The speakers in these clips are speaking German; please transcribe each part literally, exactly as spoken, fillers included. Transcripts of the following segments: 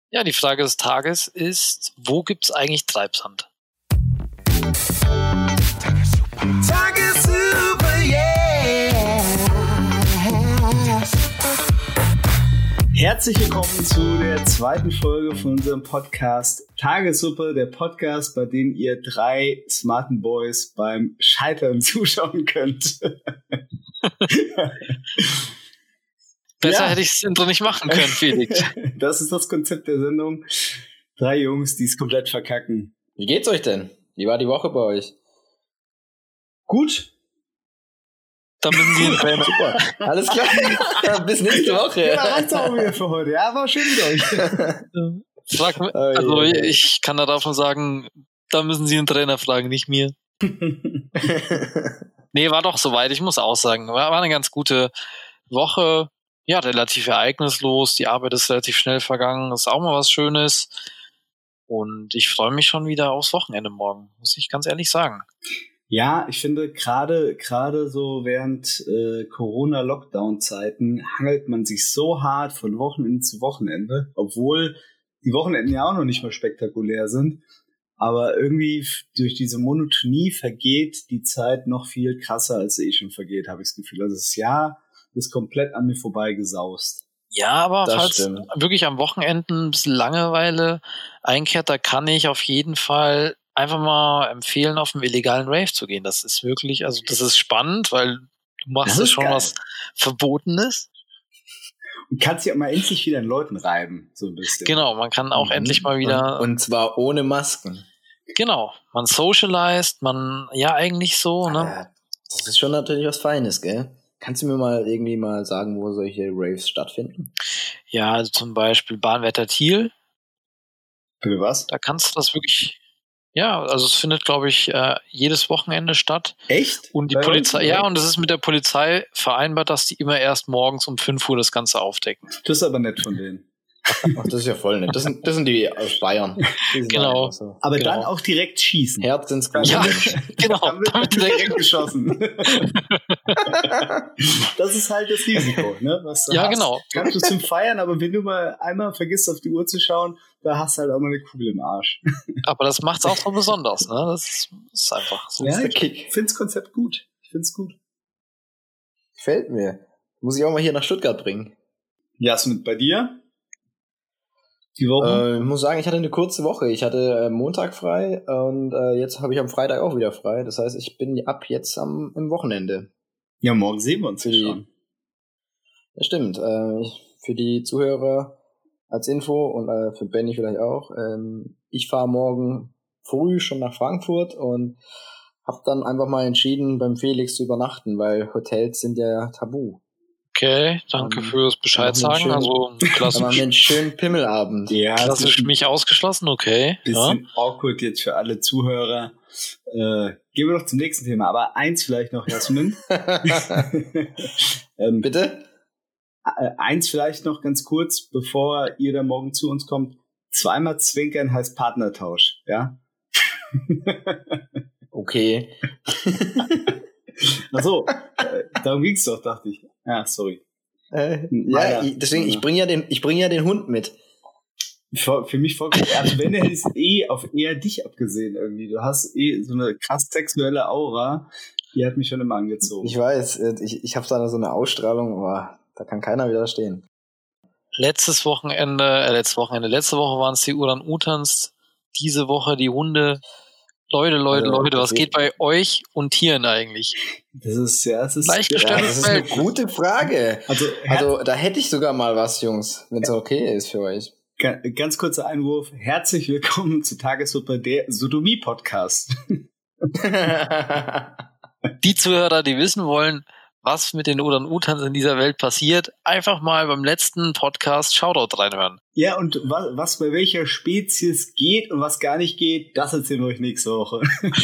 Ja, die Frage des Tages ist, wo gibt's eigentlich Treibsand? Tagessuppe, yeah. Herzlich willkommen zu der zweiten Folge von unserem Podcast Tagessuppe, der Podcast, bei dem ihr drei smarten Boys beim Scheitern zuschauen könnt. Besser Ja. hätte ich das Intro nicht machen können, Felix. Das ist das Konzept der Sendung. Drei Jungs, die es komplett verkacken. Wie geht's euch denn? Wie war die Woche bei euch? Gut. Da müssen Sie einen Trainer. Super. Alles klar. Bis nächste Woche. Ja, reicht's auch wieder für heute. Ja, war schön mit euch. Frag, also ich kann da davon sagen, da müssen Sie einen Trainer fragen, nicht mir. Nee, war doch soweit. Ich muss auch sagen, war, war eine ganz gute Woche. Ja, relativ ereignislos. Die Arbeit ist relativ schnell vergangen. Das ist auch mal was Schönes. Und ich freue mich schon wieder aufs Wochenende morgen, muss ich ganz ehrlich sagen. Ja, ich finde, gerade gerade so während äh, Corona-Lockdown-Zeiten hangelt man sich so hart von Wochenende zu Wochenende, obwohl die Wochenenden ja auch noch nicht mal spektakulär sind. Aber irgendwie f- durch diese Monotonie vergeht die Zeit noch viel krasser, als sie eh schon vergeht, habe ich das Gefühl. Also das Jahr ist komplett an mir vorbeigesaust. Ja, aber Das falls stimmt. wirklich am Wochenenden ein bisschen Langeweile einkehrt, da kann ich auf jeden Fall einfach mal empfehlen, auf einen illegalen Rave zu gehen. Das ist wirklich, also das ist spannend, weil du machst Das ja ist schon geil. was Verbotenes. Und kannst dich auch mal endlich wieder an Leuten reiben, so ein bisschen. Genau, man kann auch Mhm. endlich mal wieder, Und, und zwar ohne Masken. genau, man socialized, man, ja eigentlich so, ne? Äh, Das ist schon natürlich was Feines, gell? Kannst du mir mal irgendwie mal sagen, wo solche Raves stattfinden? Ja, also zum Beispiel Bahnwärter Thiel, Bitte was? da kannst du das wirklich, ja, also es findet, glaube ich, äh, jedes Wochenende statt. Echt? Und die Bei Polizei, uns? ja, und es ist mit der Polizei vereinbart, dass die immer erst morgens um fünf Uhr das Ganze aufdecken. Das ist aber nett von denen. Ach, das ist ja voll nett. Das sind, das sind die aus Bayern. Die sind Genau. einfach so. Aber Genau. dann auch direkt schießen. Herz ins Gute. Ja, genau. Dann wird Damit direkt direkt, geschossen. Das ist halt das Risiko, ne? Was du ja, hast. genau. Kannst du zum Feiern, aber wenn du mal einmal vergisst, auf die Uhr zu schauen, da hast du halt auch mal eine Kugel im Arsch. Aber das macht's auch so besonders, ne? Das ist, ist einfach so. Ja, ist der ich Kick. find's Konzept gut. Ich find's gut. Gefällt mir. Muss ich auch mal hier nach Stuttgart bringen. Jasmin, bei dir? Die Woche? Äh, ich muss sagen, ich hatte eine kurze Woche. Ich hatte äh, Montag frei und äh, jetzt habe ich am Freitag auch wieder frei. Das heißt, ich bin ab jetzt am im Wochenende. Ja, morgen sehen wir uns Für ja die- schon. Das stimmt. Äh, ich- für die Zuhörer als Info und äh, für Benny vielleicht auch. Ähm, ich fahre morgen früh schon nach Frankfurt und habe dann einfach mal entschieden, beim Felix zu übernachten, weil Hotels sind ja tabu. Okay, danke Ähm, fürs Bescheid noch einen sagen. schönen- Also Da machen wir klassisch, einen schönen Pimmelabend. Ja, klassisch zwischen- mich ausgeschlossen, okay. Ja. Bisschen awkward jetzt für alle Zuhörer. Äh, gehen wir doch zum nächsten Thema. Aber eins vielleicht noch, Jasmin. ähm, Bitte? äh, eins vielleicht noch ganz kurz, bevor ihr da morgen zu uns kommt. Zweimal zwinkern heißt Partnertausch, ja? Okay. Ach so, äh, darum ging's doch, dachte ich. Ja, sorry. Äh, ja, Meiner. ich, deswegen, ich bringe ja den, ich bringe ja den Hund mit. Für, für mich vollkommen. Also wenn, hätte ich es eh auf eher dich abgesehen irgendwie. Du hast eh so eine krass sexuelle Aura, die hat mich schon immer angezogen. Ich weiß, äh, ich, ich habe da so eine Ausstrahlung, aber da kann keiner widerstehen. Letztes Wochenende, äh, letztes Wochenende, letzte Woche waren es die Uran-Utans, diese Woche die Hunde. Leute, Leute, Also, Leute, was das geht bei euch und Tieren eigentlich? Das ist, ja, es ist... Gleichgestellt. Ja, das ist eine gute Frage. Also, Also, da hätte ich sogar mal was, Jungs, wenn es okay ist für euch. Ga- Ganz kurzer Einwurf. Herzlich willkommen zu Tagessuppe, der Sodomie-Podcast. Die Zuhörer, die wissen wollen, was mit den Uran-Utans in dieser Welt passiert, einfach mal beim letzten Podcast Shoutout reinhören. Ja, und was, was bei welcher Spezies geht und was gar nicht geht, das erzählen wir euch nächste Woche.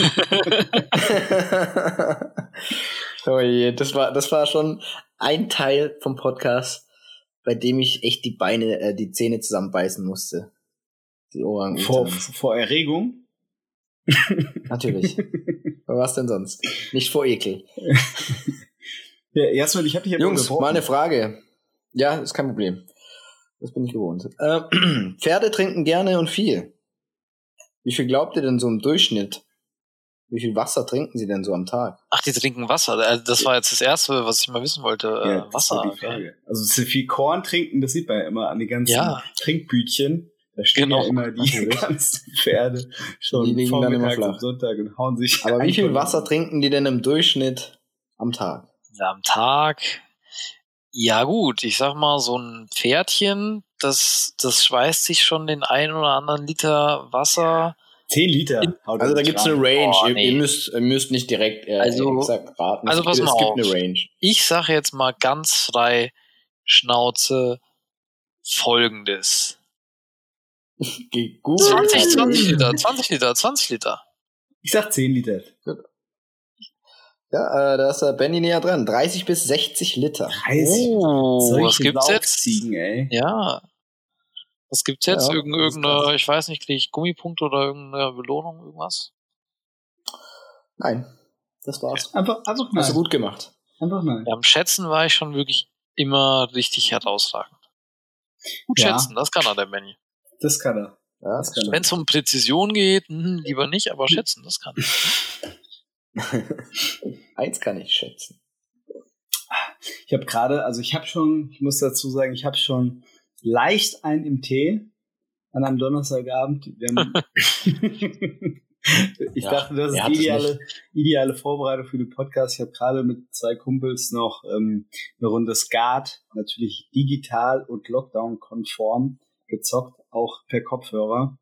Oh je, das war, das war schon ein Teil vom Podcast, bei dem ich echt die Beine, äh, die Zähne zusammenbeißen musste. Die Vor, Orang-Utans. vor Erregung? Natürlich. Aber was denn sonst? Nicht vor Ekel. Ja, erstmal, ich habe dich ja Jungs, mal eine Frage. Ja, ist kein Problem. Das bin ich gewohnt. Äh, Pferde trinken gerne und viel. Wie viel glaubt ihr denn so im Durchschnitt? Wie viel Wasser trinken sie denn so am Tag? Ach, die trinken Wasser. Das war jetzt das Erste, was ich mal wissen wollte. Ja, äh, Wasser. Das ist die Frage. Also so viel Korn trinken, das sieht man ja immer an den ganzen ja. Trinkbütchen. Da stehen genau. ja immer die ganzen Pferde schon die liegen dann immer vormittags flach. am Sonntag und hauen sich. Aber wie viel Wasser trinken die denn im Durchschnitt am Tag? Ja, am Tag. Ja gut, ich sag mal, so ein Pferdchen, das, das schweißt sich schon den einen oder anderen Liter Wasser. Zehn Liter. Also da gibt's eine Range. Oh, ihr, nee. ihr, müsst, ihr müsst nicht direkt äh, also, exakt raten. Also pass es mal gibt auf. eine Range. Ich sage jetzt mal ganz frei Schnauze Folgendes. Gut. zwanzig, zwanzig Liter, zwanzig Liter, zwanzig Liter. Ich sag zehn Liter. Gut. Ja, äh, da ist der Benny näher dran. dreißig bis sechzig Liter. dreißig. Oh, was gibt's jetzt? Ey. Ja. Was gibt's jetzt? Ja, Irgend, irgendeine, ich weiß nicht, kriege ich Gummipunkte oder irgendeine Belohnung, irgendwas? Nein, das war's. Einfach, einfach nein. Hast du gut gemacht. Einfach nein. Beim Schätzen war ich schon wirklich immer richtig herausragend. Gut Ja. schätzen, das kann er, der Benny. Das kann er. Ja, das kann Wenn es um Präzision geht, hm, lieber nicht, aber schätzen, das kann er. Eins kann ich schätzen. Ich habe gerade, also ich habe schon, ich muss dazu sagen, ich habe schon leicht einen im Tee an einem Donnerstagabend. Wir haben ich Ja, dachte, das ist wer hat es ideale, ideale Vorbereitung für den Podcast. Ich habe gerade mit zwei Kumpels noch ähm, eine Runde Skat, natürlich digital und Lockdown-konform gezockt, auch per Kopfhörer.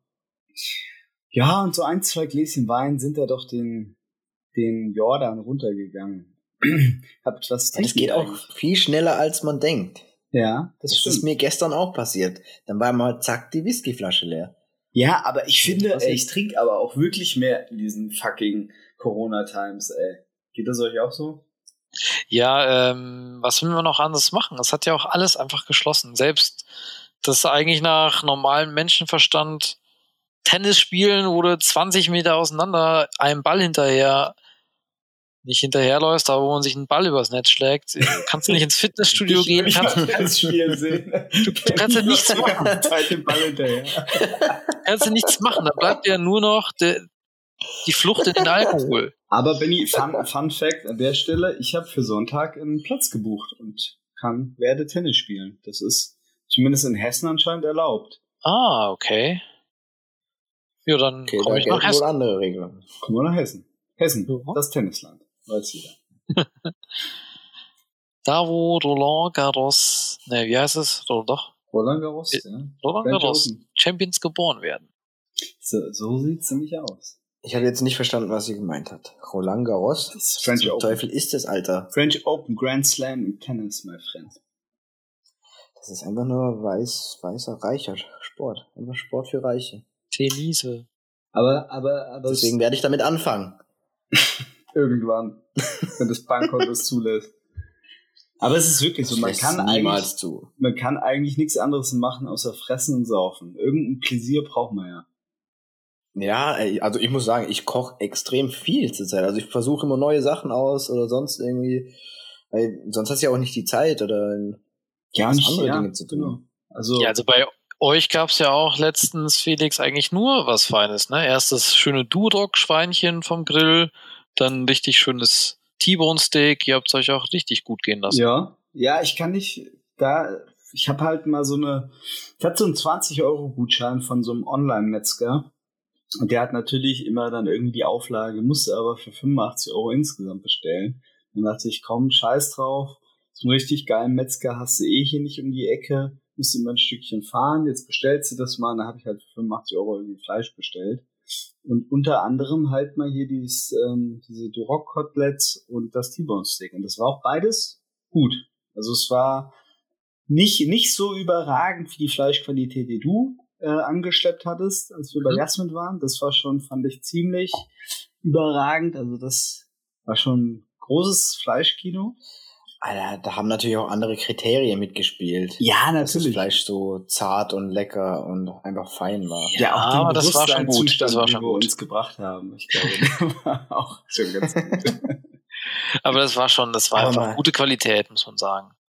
Ja, und so ein, zwei Gläschen Wein sind da doch den, den Jordan runtergegangen. Hab was Das geht auch viel schneller, als man denkt. Ja, das, Das stimmt. ist mir gestern auch passiert. Dann war mal zack die Whiskyflasche leer. Ja, aber ich finde, Was ey, ist- ich trinke aber auch wirklich mehr in diesen fucking Corona-Times, ey. Geht das euch auch so? Ja, ähm, was will man noch anderes machen? Es hat ja auch alles einfach geschlossen. Selbst das eigentlich nach normalem Menschenverstand Tennis spielen, wo du zwanzig Meter auseinander einem Ball hinterher nicht hinterherläufst, aber wo man sich einen Ball übers Netz schlägt. Kannst du nicht ins Fitnessstudio Ich gehen? will Kannst, mal das Spiel sehen. du, du kannst ja nichts machen. Halt den Ball hinterher. Kannst du nichts machen. Da bleibt ja nur noch de, die Flucht in den Alkohol. Aber Benni, Fun, Fun Fact an der Stelle, ich habe für Sonntag einen Platz gebucht und kann, werde Tennis spielen. Das ist zumindest in Hessen anscheinend erlaubt. Ah, okay. Ja, dann Okay, komme da ich nach gelten wohl Hessen. andere Regeln. Kommen wir nach Hessen. Hessen, Ja. das Tennisland. Weiß jeder. Da, wo Roland Garros, ne, wie heißt es? Oder doch? Roland Garros, Äh, ja. Roland French Garros. Open. Champions geboren werden. So, so sieht's nämlich aus. Ich habe jetzt nicht verstanden, was sie gemeint hat. Roland Garros? Das ist French Zum Open. Teufel ist das, Alter? French Open Grand Slam im Tennis, my friend. Das ist einfach nur weiß, weißer, reicher Sport. Einfach Sport für Reiche. Tenise. Aber, aber, aber Deswegen werde ich damit anfangen. irgendwann, wenn das Bankkonto es zulässt. Aber es ist wirklich so, man lässt kann niemals eigentlich, zu. man kann eigentlich nichts anderes machen, außer fressen und saufen. Irgendein Pläsier braucht man ja. Ja, ey, also ich muss sagen, ich koche extrem viel zurzeit. Also ich versuche immer neue Sachen aus oder sonst irgendwie, weil sonst hast du ja auch nicht die Zeit oder Ja, was nicht andere ja, Dinge zu tun. Genau. Also, Ja, also bei euch gab's ja auch letztens, Felix, eigentlich nur was Feines, ne? Erst das schöne Duroc-Schweinchen vom Grill, dann ein richtig schönes T-Bone Steak. Ihr habt's euch auch richtig gut gehen lassen. ja, ja, ich kann nicht, da, ich habe halt mal so eine, ich hatte so einen zwanzig Euro Gutschein von so einem Online-Metzger. Und der hat natürlich immer dann irgendwie die Auflage, musste aber für fünfundachtzig Euro insgesamt bestellen. Dann dachte ich, komm, scheiß drauf. So einen richtig geilen Metzger hast du eh hier nicht um die Ecke. Musst immer ein Stückchen fahren. Jetzt bestellst du das mal. Dann habe ich halt für fünfundachtzig Euro irgendwie Fleisch bestellt. Und unter anderem halt mal hier dieses, ähm, diese Duroc-Koteletts und das T-Bone Steak. Und das war auch beides gut. Also es war nicht, nicht so überragend wie die Fleischqualität, die du äh, angeschleppt hattest, als wir bei Mhm. Jasmin waren. Das war schon, fand ich, ziemlich überragend. Also das war schon ein großes Fleischkino. Alter, da haben natürlich auch andere Kriterien mitgespielt. Ja, Dass das Fleisch so zart und lecker und einfach fein war. Ja, aber das war schon gut. Das war den schon wir gut. uns gebracht haben. Ich glaube, der war auch schon ganz gut. Aber das war schon, das war Aber einfach mal- gute Qualität, muss man sagen.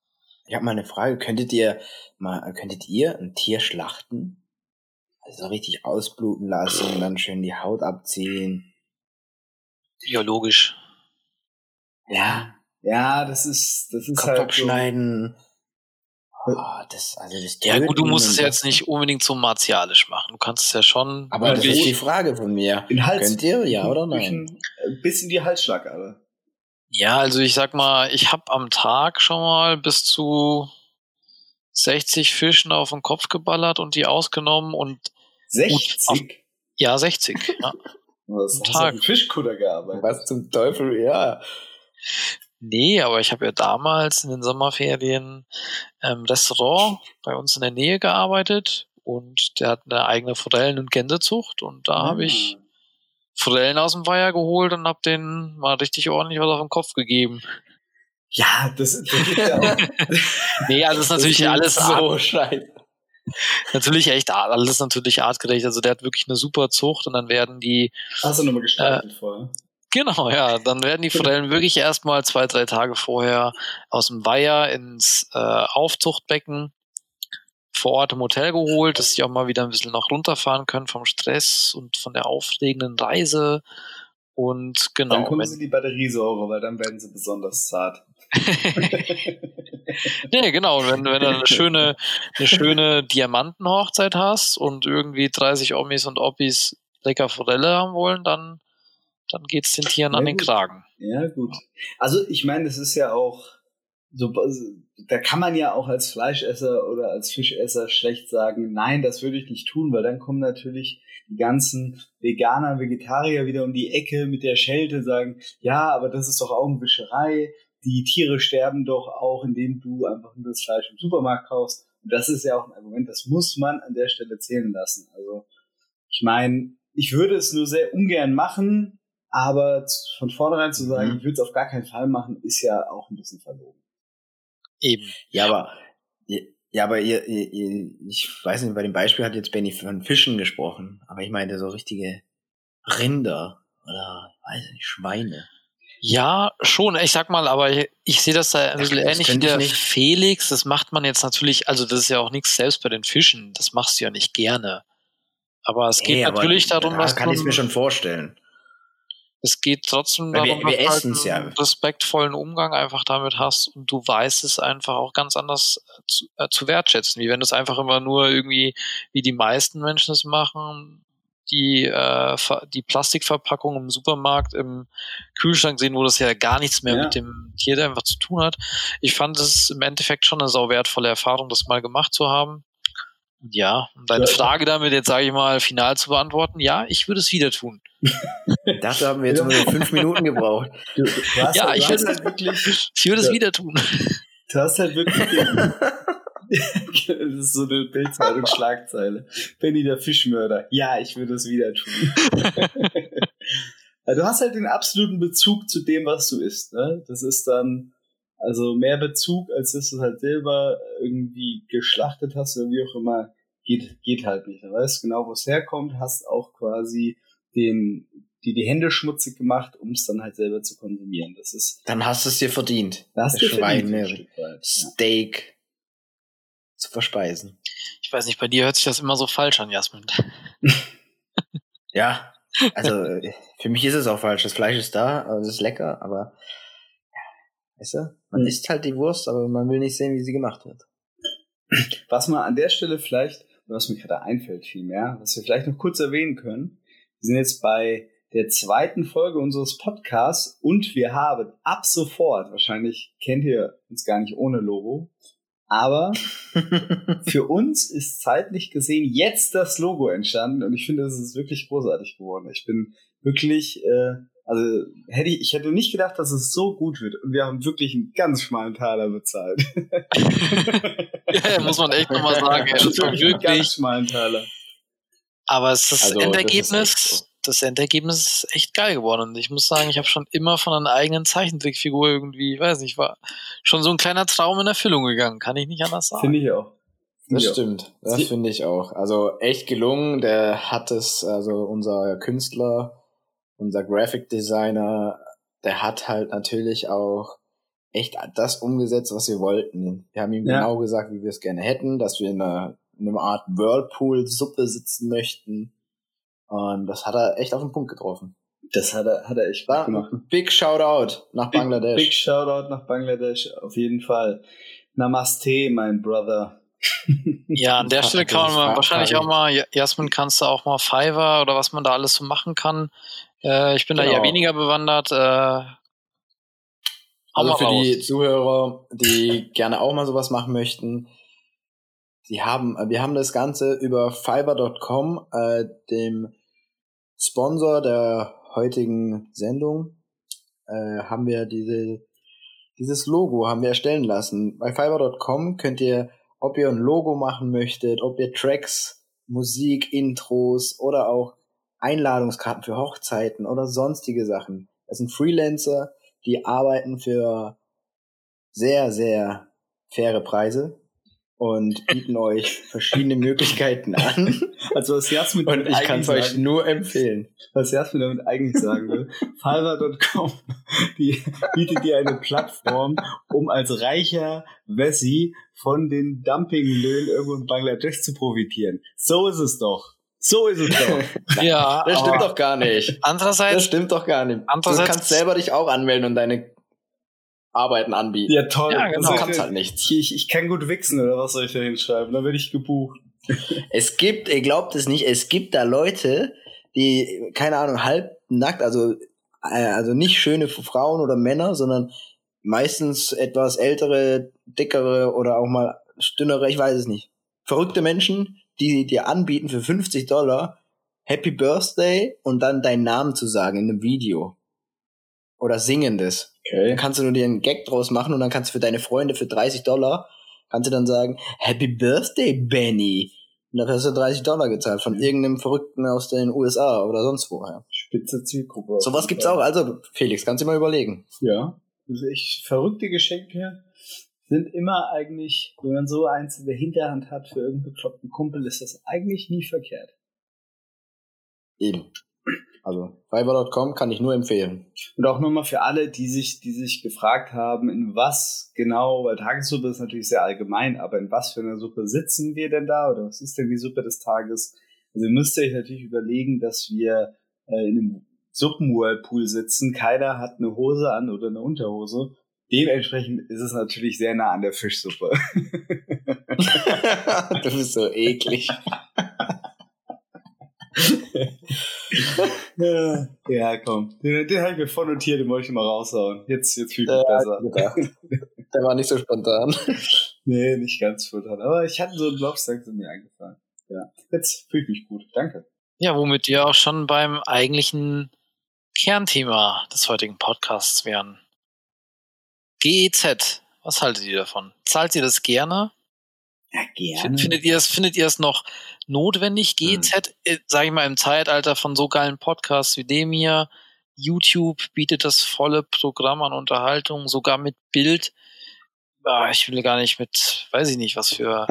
Ich habe mal eine Frage. Könntet ihr mal, könntet ihr ein Tier schlachten? Also richtig ausbluten lassen, dann schön die Haut abziehen. Ja, logisch. Ja. Ja, das ist, das ist Kopf halt abschneiden. So. Oh, das, also das ja gut, du musst es ja jetzt nicht unbedingt so martialisch machen. Du kannst es ja schon. Aber das ist die Frage von mir. In Hals, Könnt ihr, ja oder nein? Bis in die Halsschlagader. Ja, also ich sag mal, ich habe am Tag schon mal bis zu sechzig Fischen auf den Kopf geballert und die ausgenommen und sechzig? Auf, ja, sechzig. Ja. Was, hast du auf dem Fischkutter gearbeitet? Was zum Teufel, ja. Nee, aber ich habe ja damals in den Sommerferien im Restaurant bei uns in der Nähe gearbeitet und der hat eine eigene Forellen- und Gänsezucht und da Ah. habe ich Forellen aus dem Weiher geholt und habe denen mal richtig ordentlich was auf den Kopf gegeben. Ja, das, das ist ja auch. Nee, also das ist natürlich das alles so art- scheiße. Natürlich echt alles natürlich artgerecht. Also der hat wirklich eine super Zucht und dann werden die. Hast du nochmal gestartet äh, vorher? Genau, ja. Dann werden die Forellen wirklich erstmal zwei, drei Tage vorher aus dem Weiher ins äh, Aufzuchtbecken vor Ort im Hotel geholt, dass sie auch mal wieder ein bisschen noch runterfahren können vom Stress und von der aufregenden Reise. Und genau. Dann kommen sie die Batteriesäure, weil dann werden sie besonders zart. Nee, genau. Wenn, wenn du eine schöne, eine schöne Diamantenhochzeit hast und irgendwie dreißig Omis und Oppis lecker Forelle haben wollen, dann, dann geht's den Tieren ja, an den gut. Kragen. Ja, gut. Also, ich meine, das ist ja auch so, da kann man ja auch als Fleischesser oder als Fischesser schlecht sagen, nein, das würde ich nicht tun, weil dann kommen natürlich die ganzen Veganer, Vegetarier wieder um die Ecke mit der Schelte, sagen, ja, aber das ist doch Augenwischerei, die Tiere sterben doch auch, indem du einfach nur das Fleisch im Supermarkt kaufst. Und das ist ja auch ein Argument, das muss man an der Stelle zählen lassen. Also ich meine, ich würde es nur sehr ungern machen, aber von vornherein zu sagen, mhm. ich würde es auf gar keinen Fall machen, ist ja auch ein bisschen verlogen. Eben. Ja, aber ja, aber ihr, ihr, ihr, ich weiß nicht, bei dem Beispiel hat jetzt Benny von Fischen gesprochen, aber ich meine so richtige Rinder oder weiß nicht, Schweine. Ja, schon. Ich sag mal, aber ich, ich sehe das da ein bisschen ähnlich wie der Felix. Das macht man jetzt natürlich, also das ist ja auch nichts selbst bei den Fischen. Das machst du ja nicht gerne. Aber es geht hey, natürlich darum, da dass kann ich mir schon vorstellen. Es geht trotzdem Weil darum, wir, wir dass du halt einen ja. respektvollen Umgang einfach damit hast und du weißt es einfach auch ganz anders zu, äh, zu wertschätzen, wie wenn du es einfach immer nur irgendwie, wie die meisten Menschen es machen, die äh, die Plastikverpackung im Supermarkt im Kühlschrank sehen, wo das ja gar nichts mehr ja. mit dem Tier einfach zu tun hat. Ich fand es im Endeffekt schon eine sau wertvolle Erfahrung, das mal gemacht zu haben. Ja, um deine ja. Frage damit jetzt, sage ich mal, final zu beantworten, ja, ich würde es wieder tun. Dafür haben wir jetzt nur fünf Minuten gebraucht. Du, du hast, ja, du ich würde halt wirklich, ich würde es wieder tun. Du hast halt wirklich den, das ist so eine Bildzeitung Schlagzeile. Benny der Fischmörder. Ja, ich würde es wieder tun. Du hast halt den absoluten Bezug zu dem, was du isst, ne? Das ist dann also mehr Bezug, als dass du halt selber irgendwie geschlachtet hast oder wie auch immer, geht, geht halt nicht. Du weißt genau, wo es herkommt, hast auch quasi den, die, die Hände schmutzig gemacht, um es dann halt selber zu konsumieren. Das ist. Dann hast du es dir verdient. Das hast du Schweine, verdient, weit, Steak ja. zu verspeisen. Ich weiß nicht, bei dir hört sich das immer so falsch an, Jasmin. Ja, also für mich ist es auch falsch. Das Fleisch ist da, es ist lecker, aber weißt du, man isst halt die Wurst, aber man will nicht sehen, wie sie gemacht wird. Was man an der Stelle vielleicht, was mir gerade einfällt vielmehr, was wir vielleicht noch kurz erwähnen können, wir sind jetzt bei der zweiten Folge unseres Podcasts und wir haben ab sofort, wahrscheinlich kennt ihr uns gar nicht ohne Logo, aber für uns ist zeitlich gesehen jetzt das Logo entstanden und ich finde, es ist wirklich großartig geworden. Ich bin wirklich... Äh, Also hätte ich, ich hätte nicht gedacht, dass es so gut wird. Und wir haben wirklich einen ganz schmalen Taler bezahlt. Ja, muss man echt nochmal sagen. Ja, das war wirklich einen ganz schmalen Taler. Aber es ist das also, Endergebnis, das, ist so. das Endergebnis ist echt geil geworden. Und ich muss sagen, ich habe schon immer von einer eigenen Zeichentrickfigur irgendwie, ich weiß nicht, war schon so ein kleiner Traum in Erfüllung gegangen. Kann ich nicht anders sagen. Finde ich auch. Das ja. stimmt, das finde ich auch. Also echt gelungen. Der hat es, also unser Künstler, unser Graphic Designer, der hat halt natürlich auch echt das umgesetzt, was wir wollten. Wir haben ihm ja. genau gesagt, wie wir es gerne hätten, dass wir in einer, in einer Art Whirlpool-Suppe sitzen möchten. Und das hat er echt auf den Punkt getroffen. Das hat er, hat er echt gut gemacht. Big Shoutout nach big, Bangladesch. Big Shoutout nach Bangladesch, auf jeden Fall. Namaste, mein Brother. Ja, an der Stelle kann man wahrscheinlich auch mal, Jasmin, kannst du auch mal Fiverr oder was man da alles so machen kann. Äh, ich bin genau. da ja weniger bewandert. Äh, also für raus. Die Zuhörer, die gerne auch mal sowas machen möchten, die haben, wir haben das Ganze über Fiverr Punkt com, äh, dem Sponsor der heutigen Sendung, äh, haben wir diese, dieses Logo haben wir erstellen lassen. Bei Fiverr Punkt com könnt ihr, ob ihr ein Logo machen möchtet, ob ihr Tracks, Musik, Intros oder auch Einladungskarten für Hochzeiten oder sonstige Sachen. Das sind Freelancer, die arbeiten für sehr, sehr faire Preise und bieten euch verschiedene Möglichkeiten an. Also was Jasmin und ich kann es euch nur empfehlen. Was Jasmin damit eigentlich sagen will, Fiverr Punkt com, die bietet dir eine Plattform, um als reicher Wessi von den Dumpinglöhnen irgendwo in Bangladesch zu profitieren. So ist es doch. So ist es doch. Ja, das stimmt doch gar nicht. Andererseits, das stimmt doch gar nicht. Andererseits, du kannst selber dich auch anmelden und deine Arbeiten anbieten. Ja, toll. Ja, genau. Du kannst halt nichts. Ich, ich kann gut wichsen, oder was soll ich da hinschreiben? Dann werde ich gebucht. Es gibt, ihr glaubt es nicht, es gibt da Leute, die, keine Ahnung, halbnackt, also, äh, also nicht schöne Frauen oder Männer, sondern meistens etwas ältere, dickere oder auch mal dünnere, ich weiß es nicht. Verrückte Menschen, die dir anbieten für fünfzig Dollar Happy Birthday und dann deinen Namen zu sagen in einem Video. Oder singendes. Okay. Dann kannst du nur dir einen Gag draus machen und dann kannst du für deine Freunde für dreißig Dollar, kannst du dann sagen, Happy Birthday, Benny. Und dafür hast du dreißig Dollar gezahlt von irgendeinem Verrückten aus den U S A oder sonst woher. Spitze Zielgruppe. Sowas gibt's auch. Also, Felix, kannst du mal überlegen. Ja. Also ich, verrückte Geschenke sind immer eigentlich, wenn man so eins in der Hinterhand hat für irgendeinen bekloppten Kumpel, ist das eigentlich nie verkehrt. Eben. Also, Fiverr Punkt com kann ich nur empfehlen. Und auch nochmal für alle, die sich, die sich gefragt haben, in was genau, weil Tagessuppe ist natürlich sehr allgemein, aber in was für einer Suppe sitzen wir denn da oder was ist denn die Suppe des Tages? Also ihr müsst euch natürlich überlegen, dass wir äh, in einem Suppenwhirlpool sitzen, keiner hat eine Hose an oder eine Unterhose. Dementsprechend ist es natürlich sehr nah an der Fischsuppe. Du bist so eklig. ja, ja, komm. Den, den habe ich mir voll notiert, den wollte ich mal raushauen. Jetzt, jetzt fühle ich mich ja, besser. Der war nicht so spontan. Nee, nicht ganz spontan. Aber ich hatte so einen Lobster zu mir eingefallen. Ja, jetzt fühle ich mich gut. Danke. Ja, womit wir auch schon beim eigentlichen Kernthema des heutigen Podcasts wären. G E Z. Was haltet ihr davon? Zahlt ihr das gerne? Ja, gerne. Findet ihr es, findet ihr es noch notwendig? G E Z, hm. sage ich mal, im Zeitalter von so geilen Podcasts wie dem hier. YouTube bietet das volle Programm an Unterhaltung, sogar mit Bild. Ah, ich will gar nicht mit, weiß ich nicht, was für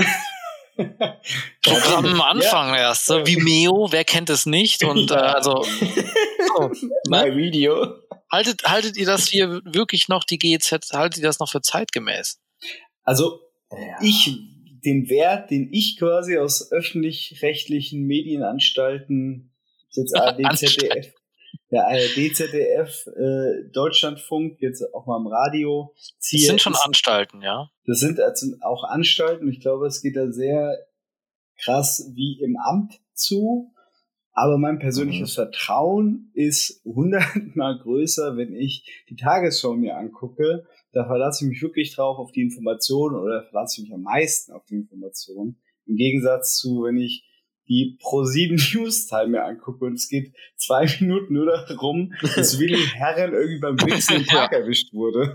Programmen anfangen ja. erst. So, Vimeo, wer kennt es nicht? Und ja. äh, also so, My Video. Haltet, haltet ihr das hier wirklich noch, die G E Z, haltet ihr das noch für zeitgemäß? Also, ja. ich, den Wert, den ich quasi aus öffentlich-rechtlichen Medienanstalten, jetzt A R D, Z D F, ja, A R D, Z D F, äh, Deutschlandfunk, jetzt auch mal im Radio ziehe. Das sind schon ist, Anstalten, ja? Das sind also auch Anstalten. Ich glaube, es geht da sehr krass wie im Amt zu. Aber mein persönliches mhm. Vertrauen ist hundertmal größer, wenn ich die Tagesschau mir angucke. Da verlasse ich mich wirklich drauf auf die Informationen oder verlasse ich mich am meisten auf die Informationen. Im Gegensatz zu, wenn ich die Pro sieben News-Time mir angucke und es geht zwei Minuten nur darum, dass Willi Herren irgendwie beim Wichsen im Park ja. erwischt wurde.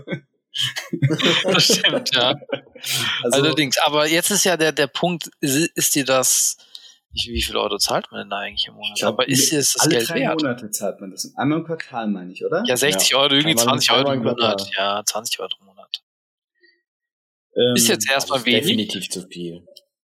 Das stimmt, ja. Also, allerdings, aber jetzt ist ja der, der Punkt, ist, ist dir das... Wie viel Euro zahlt man denn da eigentlich im Monat? Glaub, aber ist es das alle Geld drei wert? Alle drei Monate zahlt man das. Einmal im Quartal, meine ich, oder? Ja, sechzig ja. Euro, irgendwie zwanzig Euro im Monat. Ja, zwanzig Euro im Monat. Ähm, ist jetzt erstmal also wenig. Definitiv zu viel.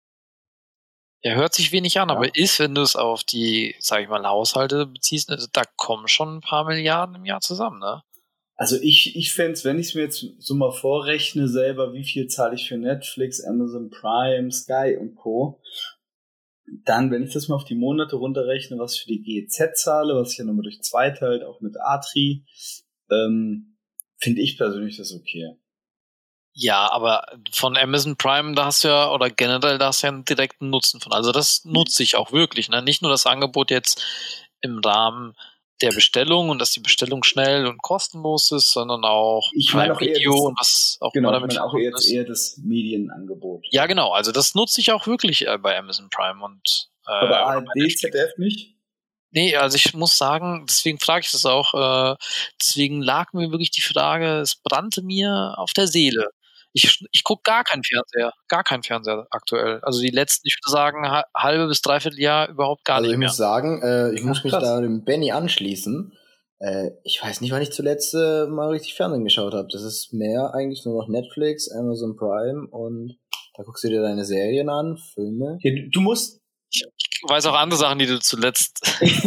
Ja, hört sich wenig an, ja. aber ist, wenn du es auf die, sag ich mal, Haushalte beziehst, also da kommen schon ein paar Milliarden im Jahr zusammen, ne? Also ich, ich fände es, wenn ich es mir jetzt so mal vorrechne selber, wie viel zahle ich für Netflix, Amazon Prime, Sky und Co., dann, wenn ich das mal auf die Monate runterrechne, was ich für die G E Z zahle, was ich ja nochmal durch zwei teilt, auch mit Atri, ähm, finde ich persönlich das okay. Ja, aber von Amazon Prime, da hast du ja, oder generell, da hast du ja einen direkten Nutzen von. Also das nutze ich auch wirklich, ne? Nicht nur das Angebot jetzt im Rahmen der Bestellung und dass die Bestellung schnell und kostenlos ist, sondern auch ich meine auch Video das, und was auch genau, immer damit ich meine auch jetzt ist. eher das Medienangebot. Ja, genau. Also das nutze ich auch wirklich äh, bei Amazon Prime und äh, aber A R D, Z D F nicht? Nee, also ich muss sagen, deswegen frage ich das auch, äh, deswegen lag mir wirklich die Frage, es brannte mir auf der Seele. Ich, ich gucke gar keinen Fernseher, gar keinen Fernseher aktuell. Also die letzten, ich würde sagen, ha- halbe bis dreiviertel Jahr überhaupt gar also nicht ich mehr. muss sagen, äh, ich Ach, muss mich krass. da dem Benny anschließen. Äh, ich weiß nicht, wann ich zuletzt äh, mal richtig Fernsehen geschaut habe. Das ist mehr eigentlich nur noch Netflix, Amazon Prime und da guckst du dir deine Serien an, Filme. Ja, du, du musst. Ich, ich weiß auch andere Sachen, die du zuletzt,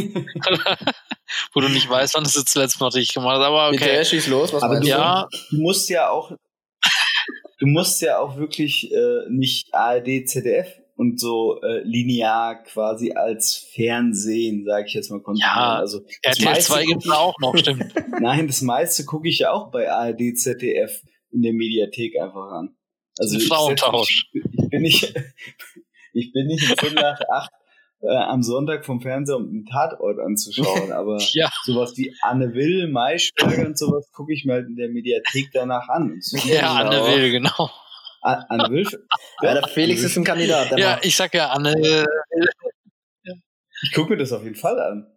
wo du nicht weißt, wann du es zuletzt mal richtig gemacht hast, aber okay. Bitte, schieß los, was Aber meinst du, du? Ja. du musst ja auch, du musst ja auch wirklich äh, nicht A R D, Z D F und so äh, linear quasi als Fernsehen, sage ich jetzt mal, konsumieren. Ja, also R T L zwei gibt es auch noch, stimmt. Nein, das meiste gucke ich ja auch bei A R D, Z D F in der Mediathek einfach an. Also Ein ich, Frauentausch. ich, ich bin nicht, ich bin nicht um Viertel nach acht äh, am Sonntag vom Fernseher, um einen Tatort anzuschauen, aber Ja. sowas wie Anne Will, Maischberger und sowas gucke ich mir halt in der Mediathek danach an. Und so Ja, Anne Will, genau. A- Anne Will? Ja, der Felix ist ein Kandidat. Der Ja, macht. ich sag ja, Anne, Ich gucke mir das auf jeden Fall an.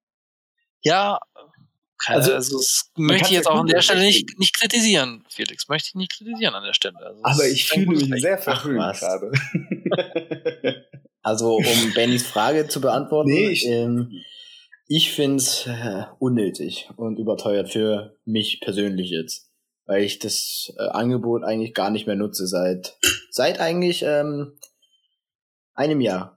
ja, Also, also, also das man möchte kann's ich jetzt ja auch an der gut Stelle verstehen. nicht, nicht kritisieren, Felix. Möchte ich nicht kritisieren an der Stelle. Also, das Aber ist ich ein fühle gutes mich Recht. sehr verhöhnt was. gerade. Also, um Bennys Frage zu beantworten, Nee, ich- ähm, ich find's äh, unnötig und überteuert für mich persönlich jetzt, weil ich das äh, Angebot eigentlich gar nicht mehr nutze seit seit eigentlich ähm, einem Jahr.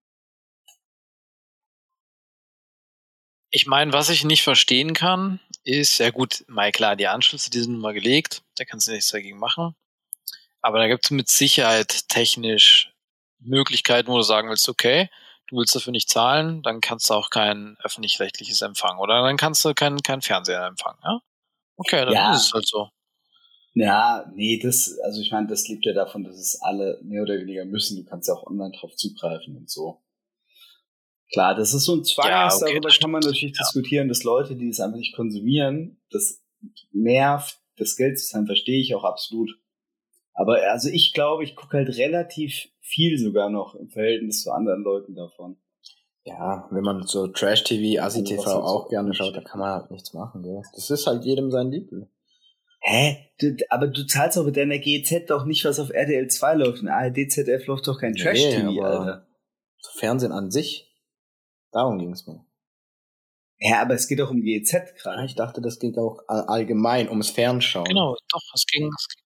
Ich meine, was ich nicht verstehen kann, ist, ja gut, mal klar, die Anschlüsse, die sind nun mal gelegt, da kannst du nichts dagegen machen. Aber da gibt es mit Sicherheit technisch Möglichkeiten, wo du sagen willst, okay, du willst dafür nicht zahlen, dann kannst du auch kein öffentlich-rechtliches empfangen oder dann kannst du kein, kein Fernseher empfangen, ja? Okay, dann Ja. ist es halt so. Ja, nee, das, also ich meine, das lebt ja davon, dass es alle mehr oder weniger müssen. Du kannst ja auch online drauf zugreifen und so. Klar, das ist so ein Zwang, Ja, ist, okay, darüber das kann man stimmt. natürlich Ja. diskutieren, dass Leute, die das einfach nicht konsumieren, das nervt, das Geld zu zahlen, verstehe ich auch absolut. Aber also ich glaube, ich gucke halt relativ viel sogar noch im Verhältnis zu anderen Leuten davon. Ja, wenn man so Trash-T V, Assi-T V Also, was halt so auch gerne schaut, da kann man halt nichts machen, gell? Das ist halt jedem sein Liebling. Hä? Du, aber du zahlst doch mit deiner G E Z doch nicht, was auf R T L zwei läuft. In A R D, Z D F läuft doch kein Trash-T V, Nee, aber Alter. Fernsehen an sich, darum ging's mir. Ja, aber es geht doch um G E Z Ja, gerade. ich dachte, das geht auch all- allgemein ums Fernschauen. Genau, doch, es ging, es ging.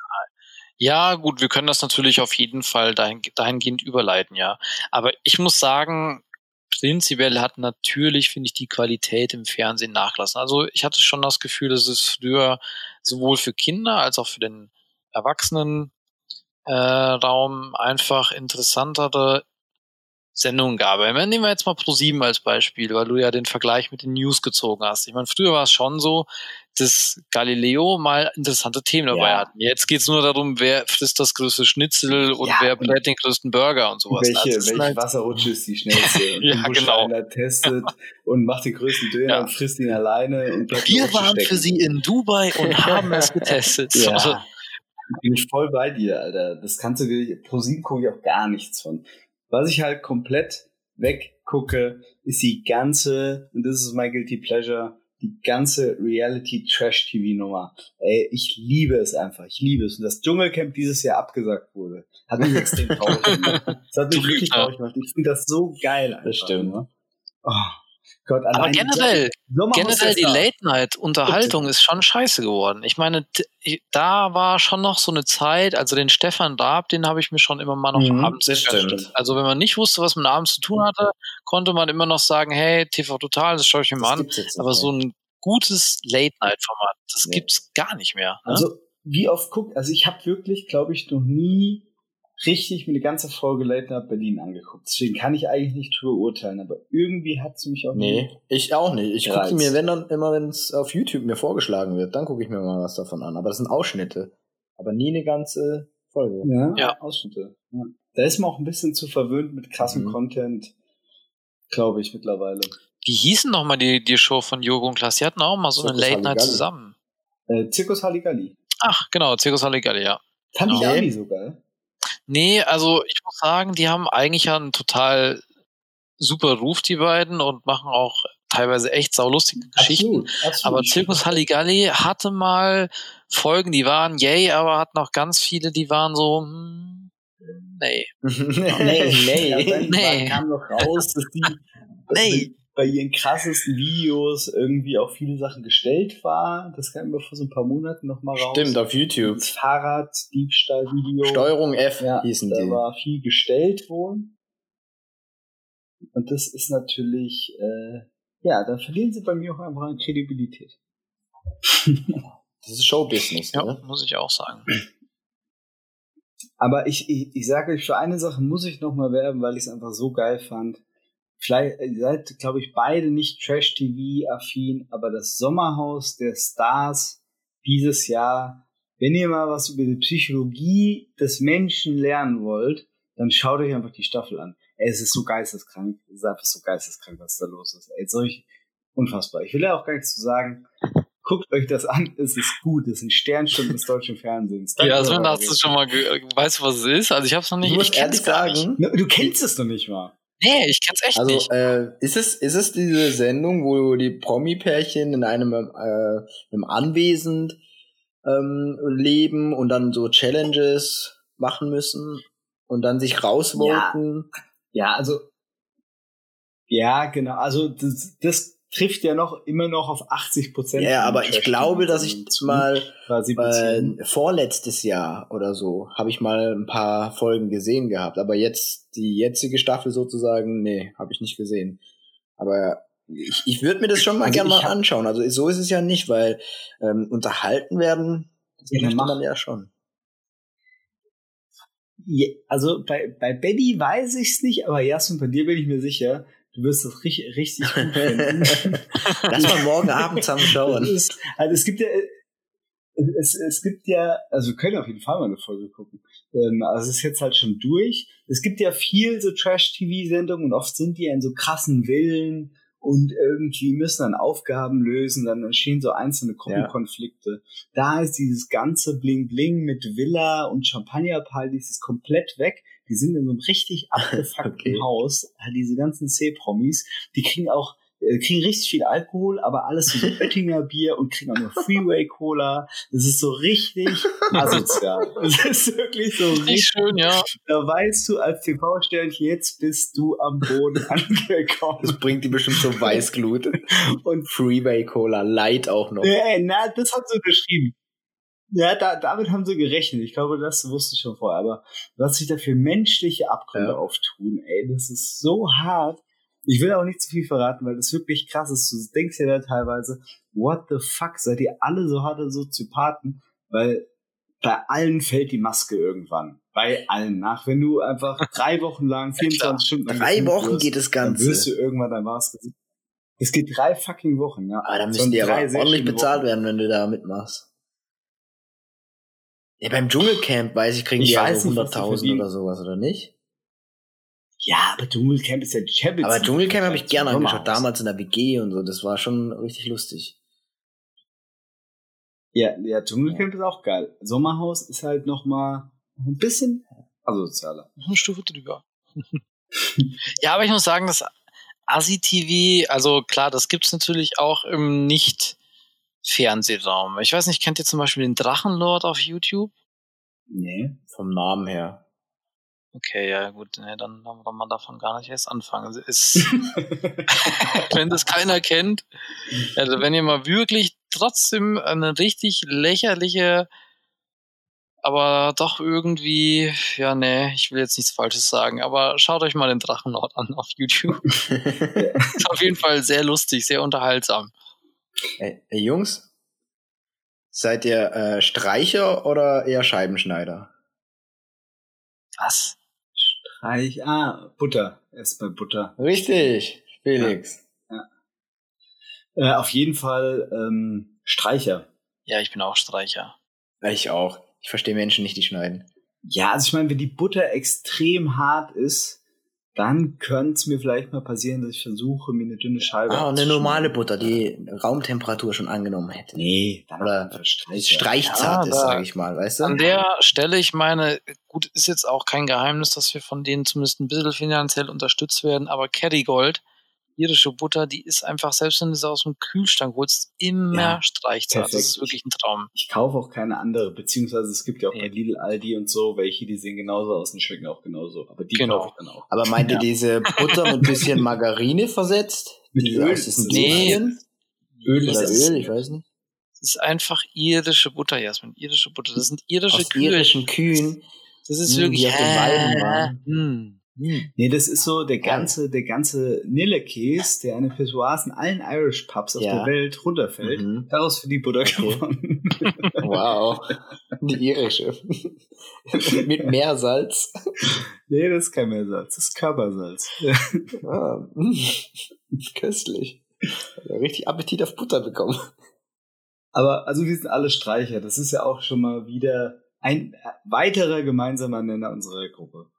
Ja, gut, wir können das natürlich auf jeden Fall dahin, dahingehend überleiten, ja. Aber ich muss sagen, prinzipiell hat natürlich, finde ich, die Qualität im Fernsehen nachlassen. Also ich hatte schon das Gefühl, dass es früher sowohl für Kinder als auch für den Erwachsenen äh, Raum einfach interessantere Sendungen gab. Ich meine, nehmen wir jetzt mal ProSieben als Beispiel, weil du ja den Vergleich mit den News gezogen hast. Ich meine, früher war es schon so, dass Galileo mal interessante Themen dabei Ja. hatten. Jetzt geht's nur darum, wer frisst das größte Schnitzel und Ja, wer und brät den größten Burger und sowas. Welche, Also es sind welche halt- Wasserrutsche ist die schnellste? Und Ja, den genau. Buschreiner testet und macht den größten Döner Ja. und frisst ihn alleine und bleibt in der Wir Rutsche waren stecken. für sie in Dubai und haben es getestet. Ja, Also, bin ich voll bei dir, Alter. Das kannst du dir, ProSieben gucke ich auch gar nichts von. Was ich halt komplett weggucke, ist die ganze, und das ist my guilty pleasure, die ganze Reality-Trash-T V-Nummer. Ey, ich liebe es einfach, ich liebe es. Und das Dschungelcamp dieses Jahr abgesagt wurde, hat mich extrem traurig gemacht. Das hat mich Du wirklich Lügner. traurig gemacht. Ich finde das so geil. Einfach, Das stimmt. ne? Oh Gott, aber allein generell, Sommerhaus generell die der Stars. Late-Night-Unterhaltung ist schon scheiße geworden. Ich meine, t- da war schon noch so eine Zeit, also den Stefan Raab, den habe ich mir schon immer mal noch Mhm, abends das gegönnt. stimmt. Also wenn man nicht wusste, was man abends zu tun hatte, konnte man immer noch sagen, hey, T V Total, das schaue ich mir mal Das an. gibt's jetzt nicht Aber mehr. so ein gutes Late-Night-Format. Das Ja. gibt's gar nicht mehr. Ne? Also, wie oft guckt, also ich habe wirklich, glaube ich, noch nie richtig mir eine ganze Folge Late Night Berlin angeguckt. Deswegen kann ich eigentlich nicht drüber urteilen, aber irgendwie hat sie mich auch Nee, ich auch nicht. Ich gucke gereizt. mir, wenn dann immer, wenn es auf YouTube mir vorgeschlagen wird, dann gucke ich mir mal was davon an. Aber das sind Ausschnitte. Aber nie eine ganze Folge. Ja, Ja. Ausschnitte. Ja. Da ist man auch ein bisschen zu verwöhnt mit krassem Mhm. Content, glaube ich, mittlerweile. Wie hießen nochmal die, die Show von Joko und Klaas? Die hatten auch mal so eine Zirkus Late-Night Halligalli. zusammen. Äh, Zirkus Halligalli. Ach, genau, Zirkus Halligalli, ja. Fand ich Nee. auch nie so geil. Nee, also ich muss sagen, die haben eigentlich ja einen total super Ruf, die beiden, und machen auch teilweise echt saulustige Geschichten. Absolut, absolut. Aber Zirkus Halligalli hatte mal Folgen, die waren yay, aber hatten auch ganz viele, die waren so, hm, nee. nee, nee. Ja, dann Nee. kam noch raus, dass die dass Nee. die bei ihren krassesten Videos irgendwie auch viele Sachen gestellt war. Das kam mir vor so ein paar Monaten noch mal raus. Stimmt, auf YouTube. Das Fahrraddiebstahl-Video. Steuerung F Ja, hießen da die. war viel gestellt wohl. Und das ist natürlich, äh, ja, da verlieren sie bei mir auch einfach an Kredibilität. Das ist Showbusiness, Ja, ne? muss ich auch sagen. Aber ich, ich, ich sage euch, für eine Sache muss ich noch mal werben, weil ich es einfach so geil fand. Vielleicht ihr seid, glaube ich, beide nicht Trash-T V-affin, aber das Sommerhaus der Stars dieses Jahr, wenn ihr mal was über die Psychologie des Menschen lernen wollt, dann schaut euch einfach die Staffel an. Ey, es ist so geisteskrank. Es ist einfach so geisteskrank, was da los ist. Ey, solch unfassbar. Ich will ja auch gar nichts zu sagen. Guckt euch das an, es ist gut. Es sind Sternstunden des deutschen Fernsehens. Danke, Ja, Sven, Leute. hast du schon mal, ge- weißt du, was es ist? Also ich hab's noch nicht, Ich muss ich kenn's ehrlich gar nicht. sagen, Ne, Du kennst es doch nicht mal. Nee, ich kenn's echt also nicht. äh, ist es ist es diese Sendung, wo die Promi-Pärchen in einem äh, einem Anwesen ähm, leben und dann so Challenges machen müssen und dann sich rausvoten? Ja, also, ja, genau. Also, das, das trifft ja noch immer noch auf achtzig Prozent. Ja, aber ich glaube, dass ich mal quasi äh, beziehen. vorletztes Jahr oder so habe ich mal ein paar Folgen gesehen gehabt, aber jetzt die jetzige Staffel sozusagen, nee, habe ich nicht gesehen. Aber ich, ich würde mir das schon mal Also gerne ich mal hab- anschauen. Also so ist es ja nicht, weil ähm, unterhalten werden, das Ja, dann möchte mach. man ja schon. Ja, also bei, bei Benny weiß ich's nicht, aber Jasmin, bei dir bin ich mir sicher, du wirst das richtig, richtig gut finden. Lass mal morgen Abend zusammen Das schauen. ist, also es gibt ja, es, es gibt ja, also wir können auf jeden Fall mal eine Folge gucken. Ähm, also es ist jetzt halt schon durch. Es gibt ja viel so Trash-T V-Sendungen und oft sind die ja in so krassen Villen und irgendwie müssen dann Aufgaben lösen, dann entstehen so einzelne Gruppenkonflikte. Da ist dieses ganze Bling-Bling mit Villa und Champagnerpartys ist komplett weg. Die sind in so einem richtig abgefuckten Okay. Haus. Halt diese ganzen C-Promis, die kriegen auch äh, kriegen richtig viel Alkohol, aber alles so Oettinger Bier und kriegen auch nur Freeway Cola. Das ist so richtig asozial. Das ist wirklich so Richtig richtig. schön, ja. Da weißt du als T V-Sternchen, jetzt bist du am Boden angekommen. Das bringt die bestimmt so Weißglut. Und Freeway Cola Light auch noch. äh, na, das hat sie geschrieben. Ja, da, damit haben sie gerechnet. Ich glaube, das wusste ich schon vorher. Aber was sich da für menschliche Abgründe Ja. auftun, ey, das ist so hart. Ich will auch nicht zu viel verraten, weil das wirklich krass ist. Du denkst ja da teilweise, what the fuck, seid ihr alle so harte Soziopathen? Weil bei allen fällt die Maske irgendwann. Bei allen nach. Wenn du einfach drei Wochen lang, vierundzwanzig Stunden lang Drei gefilmt Wochen wirst, geht das dann wirst Ganze. du irgendwann dein Maske. Es geht drei fucking Wochen, ja. Aber da So müssen die drei aber sehr ordentlich schöne bezahlt Wochen. werden, wenn du da mitmachst. Ja, beim Dschungelcamp, weiß ich, kriegen Ich die ja weiß so nicht, was die hunderttausend verdienen. oder sowas, oder nicht? Ja, aber Dschungelcamp ist ja Champions Aber League. Dschungelcamp habe ich gerne Sommerhaus. angeschaut, damals in der W G und so, das war schon richtig lustig. Ja, ja, Dschungelcamp ist auch geil. Sommerhaus ist halt noch mal ein bisschen asozialer. Eine Stufe drüber. Ja, aber ich muss sagen, das Assi-T V, also klar, das gibt's natürlich auch im Nicht-Fernsehraum. Ich weiß nicht, kennt ihr zum Beispiel den Drachenlord auf YouTube? Nee. Vom Namen her. Okay, ja gut, nee, dann kann man davon gar nicht erst anfangen. Ist, wenn das keiner kennt, also wenn ihr mal wirklich trotzdem eine richtig lächerliche, aber doch irgendwie, ja, nee, ich will jetzt nichts Falsches sagen, aber schaut euch mal den Drachenlord an auf YouTube. Ist auf jeden Fall sehr lustig, sehr unterhaltsam. Ey, ey Jungs, seid ihr äh, Streicher oder eher Scheibenschneider? Was? Streich, ah, Butter. Erst bei Butter. Richtig, Felix. Ja. ja. Äh, auf jeden Fall ähm, Streicher. Ja, ich bin auch Streicher. Ich auch. Ich verstehe Menschen nicht, die schneiden. Ja, also ich meine, wenn die Butter extrem hart ist, dann könnte es mir vielleicht mal passieren, dass ich versuche, mir eine dünne Scheibe Ah, eine normale Butter, die Raumtemperatur schon angenommen hätte. Nee, dann oder Streicher. Streichzart ja, ist, sag ich mal, weißt du? An der Stelle, ich meine, gut, ist jetzt auch kein Geheimnis, dass wir von denen zumindest ein bisschen finanziell unterstützt werden, aber Kerrygold, irische Butter, die ist einfach, selbst wenn du sie aus dem Kühlschrank holst, immer Ja, Streichzart. perfekt. Das ist wirklich ein Traum. Ich kaufe auch keine andere, beziehungsweise es gibt ja auch Nee. bei Lidl, Aldi und so, welche, die sehen genauso aus und schmecken auch genauso. Aber die Genau. kaufe ich dann auch. Aber meint ihr diese Butter mit ein bisschen Margarine versetzt? Mit Diese Öl? aus diesen Nee. Dämchen? Öl Oder ist das- Öl, ich weiß nicht. Das ist einfach irische Butter, Jasmin. Irische Butter. Das sind irische Aus Kühe. irischen Kühen. Das ist Hm, wirklich. die auf den Weiden waren. Hm. Nee, das ist so der ganze, der ganze Nille-Käse, der an den Pissoirs in allen Irish Pubs auf Ja. der Welt runterfällt. Mhm. Daraus wird die Butter Okay. gewonnen. Wow. Die irische. Mit Meersalz. Nee, das ist kein Meersalz, das ist Körpersalz. Ah, mm. Köstlich. Hat ja richtig Appetit auf Butter bekommen. Aber also wir sind alle Streicher. Das ist ja auch schon mal wieder ein weiterer gemeinsamer Nenner unserer Gruppe.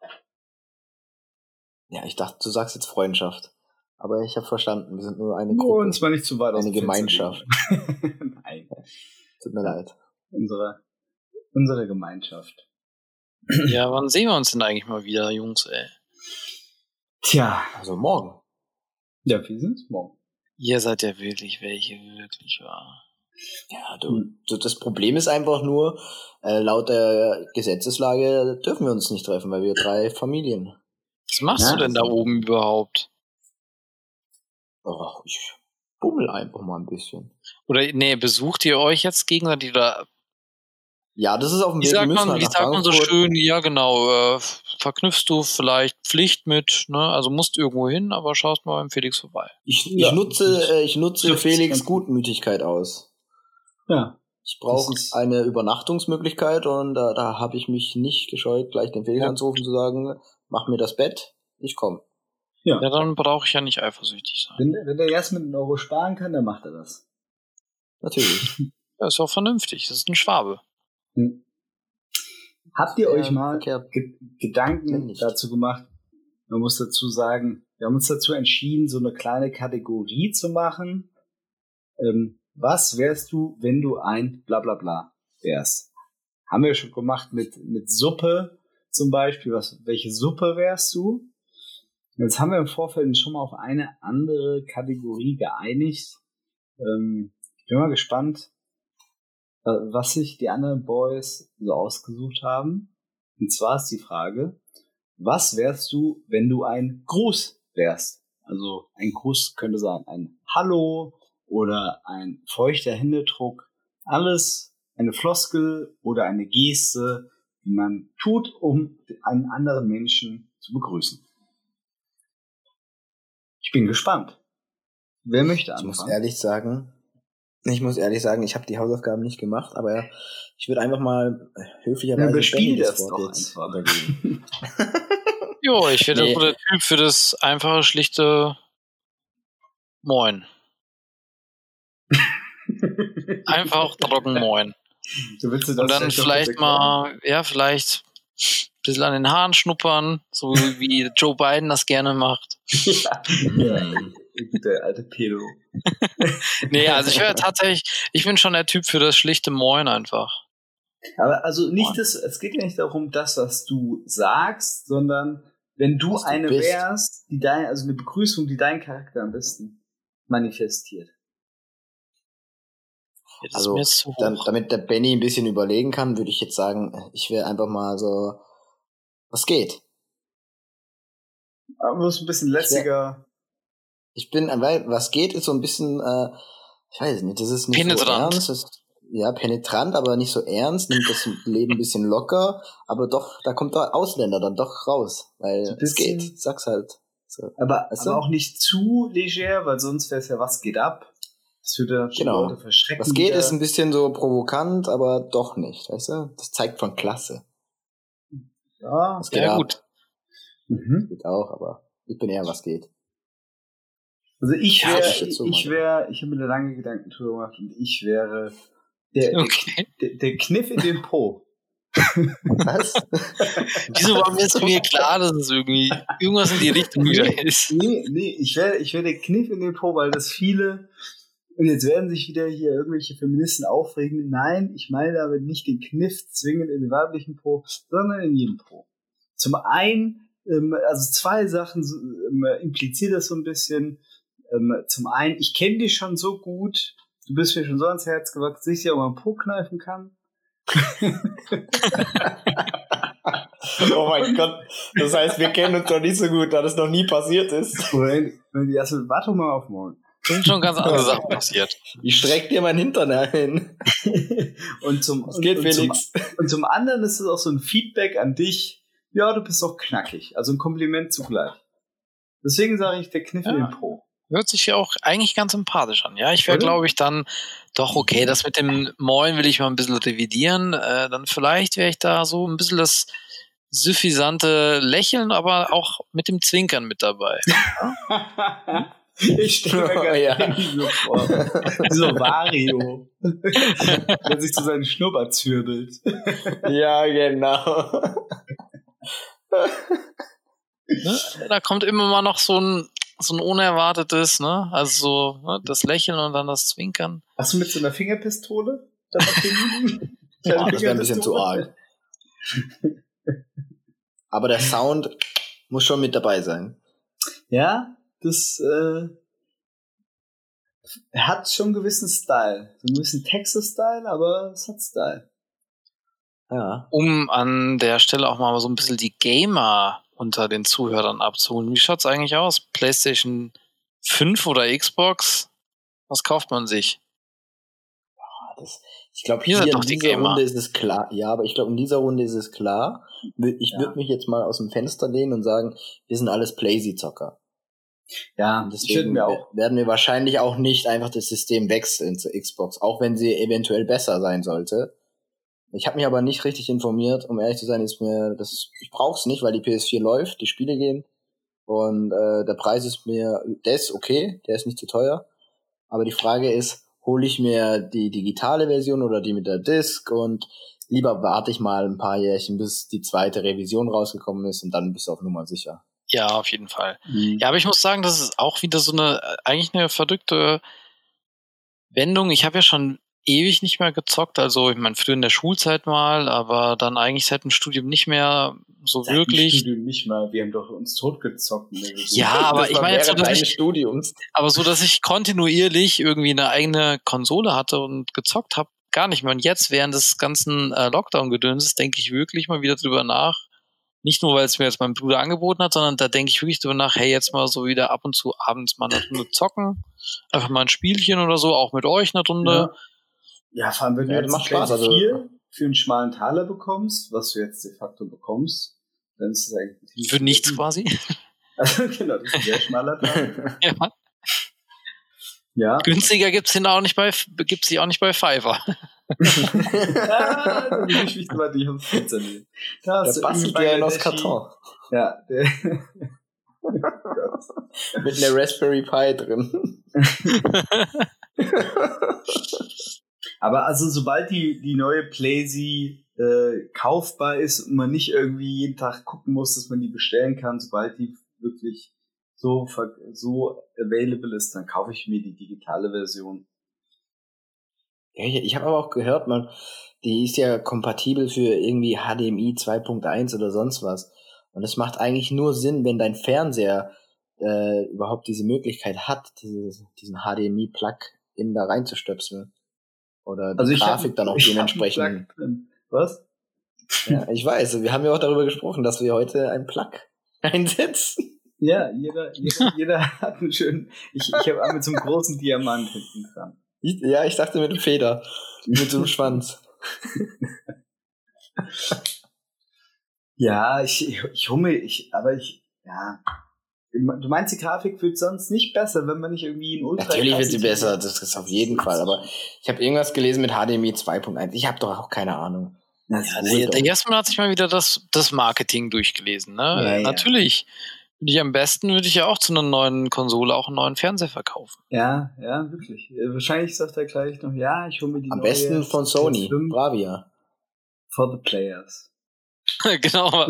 Ja, ich dachte, du sagst jetzt Freundschaft. Aber ich habe verstanden, wir sind nur eine Nur Gruppe. uns mal nicht zu weit aus Eine dem Fenster Gemeinschaft. legen. Nein, Tut mir leid. unsere, unsere Gemeinschaft. Ja, wann sehen wir uns denn eigentlich mal wieder, Jungs, ey? Tja, Also morgen. ja, wir sind's morgen. Ihr seid ja wirklich welche, wirklich wahr. Ja, du, du, das Problem ist einfach nur, äh, laut der Gesetzeslage dürfen wir uns nicht treffen, weil wir drei Familien. Was machst Ja, du denn da also- oben überhaupt? Oh, ich bummel einfach mal ein bisschen. Oder, nee, besucht ihr euch jetzt gegenseitig oder, Ja, das ist auf dem wie Weg. Wir sagt müssen man, halt wie nach sagt man so Frankfurt. schön, ja genau, äh, verknüpfst du vielleicht Pflicht mit, ne, also musst irgendwo hin, aber schaust mal beim Felix vorbei. Ich, ich Ja. nutze, äh, ich nutze Das ist Felix ganz gut. Gutmütigkeit aus. Ja, Ich brauche Das ist- eine Übernachtungsmöglichkeit und da, da habe ich mich nicht gescheut, gleich den Felix Ja. anzurufen, zu sagen, mach mir das Bett, ich komme. ja. Ja, dann brauche ich ja nicht eifersüchtig sein. Wenn, wenn der Jasmin einen Euro sparen kann, dann macht er das. Natürlich. Ja, ist auch vernünftig, das ist ein Schwabe. Hm. Habt ihr Ja, euch mal verkehrt. Ge Wenn Gedanken nicht. dazu gemacht? Man muss dazu sagen, wir haben uns dazu entschieden, so eine kleine Kategorie zu machen. Ähm, was wärst du, wenn du ein Blablabla wärst? Haben wir schon gemacht mit, mit Suppe zum Beispiel. Was, welche Suppe wärst du? Jetzt haben wir im Vorfeld schon mal auf eine andere Kategorie geeinigt. Ähm, ich bin mal gespannt, äh, was sich die anderen Boys so ausgesucht haben. Und zwar ist die Frage, was wärst du, wenn du ein Gruß wärst? Also ein Gruß könnte sein ein Hallo oder ein feuchter Händedruck. Alles eine Floskel oder eine Geste, die man tut, um einen anderen Menschen zu begrüßen. Ich bin gespannt. Wer möchte Ich muss anfangen? ehrlich sagen, ich muss ehrlich sagen, ich habe die Hausaufgaben nicht gemacht, aber ich würde einfach mal äh, höflicherweise Ja, bespiel Benny das das Wort doch jetzt einfach. übergeben. Jo, ich wäre Nee. so der Typ für das einfache, schlichte Moin. Einfach trocken Moin. Du willst dir das Und dann vielleicht doch vielleicht bitte mal, ja, vielleicht ein bisschen an den Haaren schnuppern, so wie Joe Biden das gerne macht. erklären? Ja, der alte Pedo. Nee, also ich wäre tatsächlich, ich bin schon der Typ für das schlichte Moin einfach. Aber also nicht das, es geht ja nicht darum, das, was du sagst, sondern wenn du Was du eine bist. wärst, die dein, also eine Begrüßung, die deinen Charakter am besten manifestiert. Ja, das ist Also, mir jetzt zu hoch. dann, damit der Benny ein bisschen überlegen kann, würde ich jetzt sagen, ich wäre einfach mal so, was geht? Aber es ist ein bisschen lässiger. Ich bin, weil was geht, ist so ein bisschen, äh, ich weiß nicht, das ist nicht Penetrant. so ernst, das ist, ja, penetrant, aber nicht so ernst, nimmt das Leben ein bisschen locker, aber doch, da kommt der Ausländer dann doch raus, weil So ein es bisschen- geht, sag's halt. So. Aber, Weißt du? aber auch nicht zu leger, weil sonst wäre es ja, was geht ab? Das würde die Genau. Leute verschrecken. Was geht, wieder. ist ein bisschen so provokant, aber doch nicht, weißt du? Das zeigt von Klasse. Ja, Das geht ja ab. gut. Mhm. Geht auch, aber ich bin eher, was geht. Also ich Ja, wäre, das ist jetzt so ich mal. wäre, ich habe mir da lange Gedanken drüber gemacht und ich wäre der, Okay. der, der Kniff in den Po. Was? Wieso war mir jetzt mir klar, dass es irgendwie irgendwas in die Richtung wieder ist? Nee, nee, ich wäre ich wär der Kniff in den Po, weil das viele, und jetzt werden sich wieder hier irgendwelche Feministen aufregen. Nein, ich meine damit nicht den Kniff zwingend in den weiblichen Po, sondern in jedem Po. Zum einen, ähm, also zwei Sachen ähm, impliziert das so ein bisschen. Ähm, zum einen, ich kenne dich schon so gut, du bist mir schon so ans Herz gewachsen, dass ich dir auch mal einen Po kneifen kann. Oh mein Gott. Das heißt, wir kennen uns doch nicht so gut, da das noch nie passiert ist. Wenn, wenn die erste, warte doch mal auf morgen. Sind schon ganz andere Sachen passiert. Ich streck dir meinen Hintern ein. und zum, Es geht, und, und, zum, Felix. und zum anderen ist es auch so ein Feedback an dich. Ja, du bist doch knackig. Also ein Kompliment zugleich. Deswegen sage ich, der Kniff in Ja. den Po. Hört sich ja auch eigentlich ganz sympathisch an. Ja, ich wäre, Oder? glaube ich, dann doch okay. Das mit dem Moin will ich mal ein bisschen revidieren. Äh, dann vielleicht wäre ich da so ein bisschen das suffisante Lächeln, aber auch mit dem Zwinkern mit dabei. Ich stelle mir gerade Ja. Penny so vor. So Wario. Der sich zu seinen Schnurrbart zwirbelt. Ja, genau. Ne? Da kommt immer mal noch so ein, so ein unerwartetes, ne? Also so, ne? Das Lächeln und dann das Zwinkern. Hast du mit so einer Fingerpistole? Dann auf den Ja, das wäre ein bisschen zu arg. Aber der Sound muss schon mit dabei sein. Ja, das äh, hat schon einen gewissen Style. So einen gewissen Texas-Style, aber es hat Style. Ja. Um an der Stelle auch mal so ein bisschen die Gamer unter den Zuhörern abzuholen. Wie schaut's eigentlich aus? PlayStation fünf oder Xbox? Was kauft man sich? Das, ich glaube, Ihr hier seid in doch die dieser Gamer. Runde ist es klar. Ja, aber ich glaube, in dieser Runde ist es klar. Ich Ja. würde mich jetzt mal aus dem Fenster lehnen und sagen, wir sind alles Playsy-Zocker. Ja, Und das finden deswegen wir auch. werden wir wahrscheinlich auch nicht einfach das System wechseln zur Xbox, auch wenn sie eventuell besser sein sollte. Ich habe mich aber nicht richtig informiert, um ehrlich zu sein, ist mir das ich brauch's nicht, weil die P S vier läuft, die Spiele gehen und äh, der Preis ist mir, der ist okay, der ist nicht zu teuer, aber die Frage ist, hole ich mir die digitale Version oder die mit der Disc und lieber warte ich mal ein paar Jährchen, bis die zweite Revision rausgekommen ist und dann bist du auf Nummer sicher. Ja, auf jeden Fall. Mhm. Ja, aber ich muss sagen, das ist auch wieder so eine, eigentlich eine verrückte Wendung. Ich habe ja schon ewig nicht mehr gezockt, also ich meine, früher in der Schulzeit mal, aber dann eigentlich seit dem Studium nicht mehr so Seit dem wirklich. Studium nicht mal, wir haben doch uns totgezockt. Ne? Ja, aber Das ich war meine jetzt so, während dass deines ich, Studiums. aber so, dass ich kontinuierlich irgendwie eine eigene Konsole hatte und gezockt habe, gar nicht mehr. Und jetzt während des ganzen äh, Lockdown-Gedönses denke ich wirklich mal wieder drüber nach. Nicht nur, weil es mir jetzt mein Bruder angeboten hat, sondern da denke ich wirklich drüber nach, hey, jetzt mal so wieder ab und zu abends mal eine Runde zocken. Einfach mal ein Spielchen oder so, auch mit euch eine Runde. Ja. Ja, vor allem, wenn Ja, du das jetzt macht Spaß, Spaß, also- vier für einen schmalen Taler bekommst, was du jetzt de facto bekommst, dann ist es eigentlich... Für nichts quasi. Also, genau, das ist ein sehr schmaler Taler. Ja. Ja. Günstiger gibt's den auch nicht bei, gibt's die auch nicht bei Fiverr. Ah, da bin ich nicht weit, ich hab's installiert. Da Der hast du bastelt irgendwie ja ihn aus Bangladeshi- Karton. Ja, der... Mit einer Raspberry Pi drin. Aber also sobald die, die neue Playsee äh, kaufbar ist und man nicht irgendwie jeden Tag gucken muss, dass man die bestellen kann, sobald die wirklich so, ver- so available ist, dann kaufe ich mir die digitale Version. Ja, ich ich habe aber auch gehört, man, die ist ja kompatibel für irgendwie H D M I zwei Punkt eins oder sonst was. Und es macht eigentlich nur Sinn, wenn dein Fernseher äh, überhaupt diese Möglichkeit hat, diese, diesen H D M I-Plug in da reinzustöpseln. Oder die Also ich Grafik hab- dann auch ich hab einen dementsprechend. Plug drin. Was? Ja, ich weiß, wir haben ja auch darüber gesprochen, dass wir heute einen Plug einsetzen. Ja, jeder, jeder, jeder hat einen schönen... Ich, ich habe einen mit so einem großen Diamant hinten dran. Ich, ja, ich dachte mit dem Feder. Mit so einem Schwanz. Ja, ich, ich, ich hole mir... Ich, aber ich... Ja... Du meinst, die Grafik wird sonst nicht besser, wenn man nicht irgendwie ein Ultra... Natürlich wird sie besser, das ist auf jeden Fall. Aber ich habe irgendwas gelesen mit H D M I zwei Punkt eins. Ich habe doch auch keine Ahnung. Ja, der, der Jasmin hat sich mal wieder das, das Marketing durchgelesen. Ne? Ja, Natürlich. Ja. Am besten würde ich ja auch zu einer neuen Konsole auch einen neuen Fernseher verkaufen. Ja, ja, wirklich. Wahrscheinlich sagt er gleich noch, ja, ich hole mir die Am neue... Am besten von Sony, Bravia. For the players. Genau.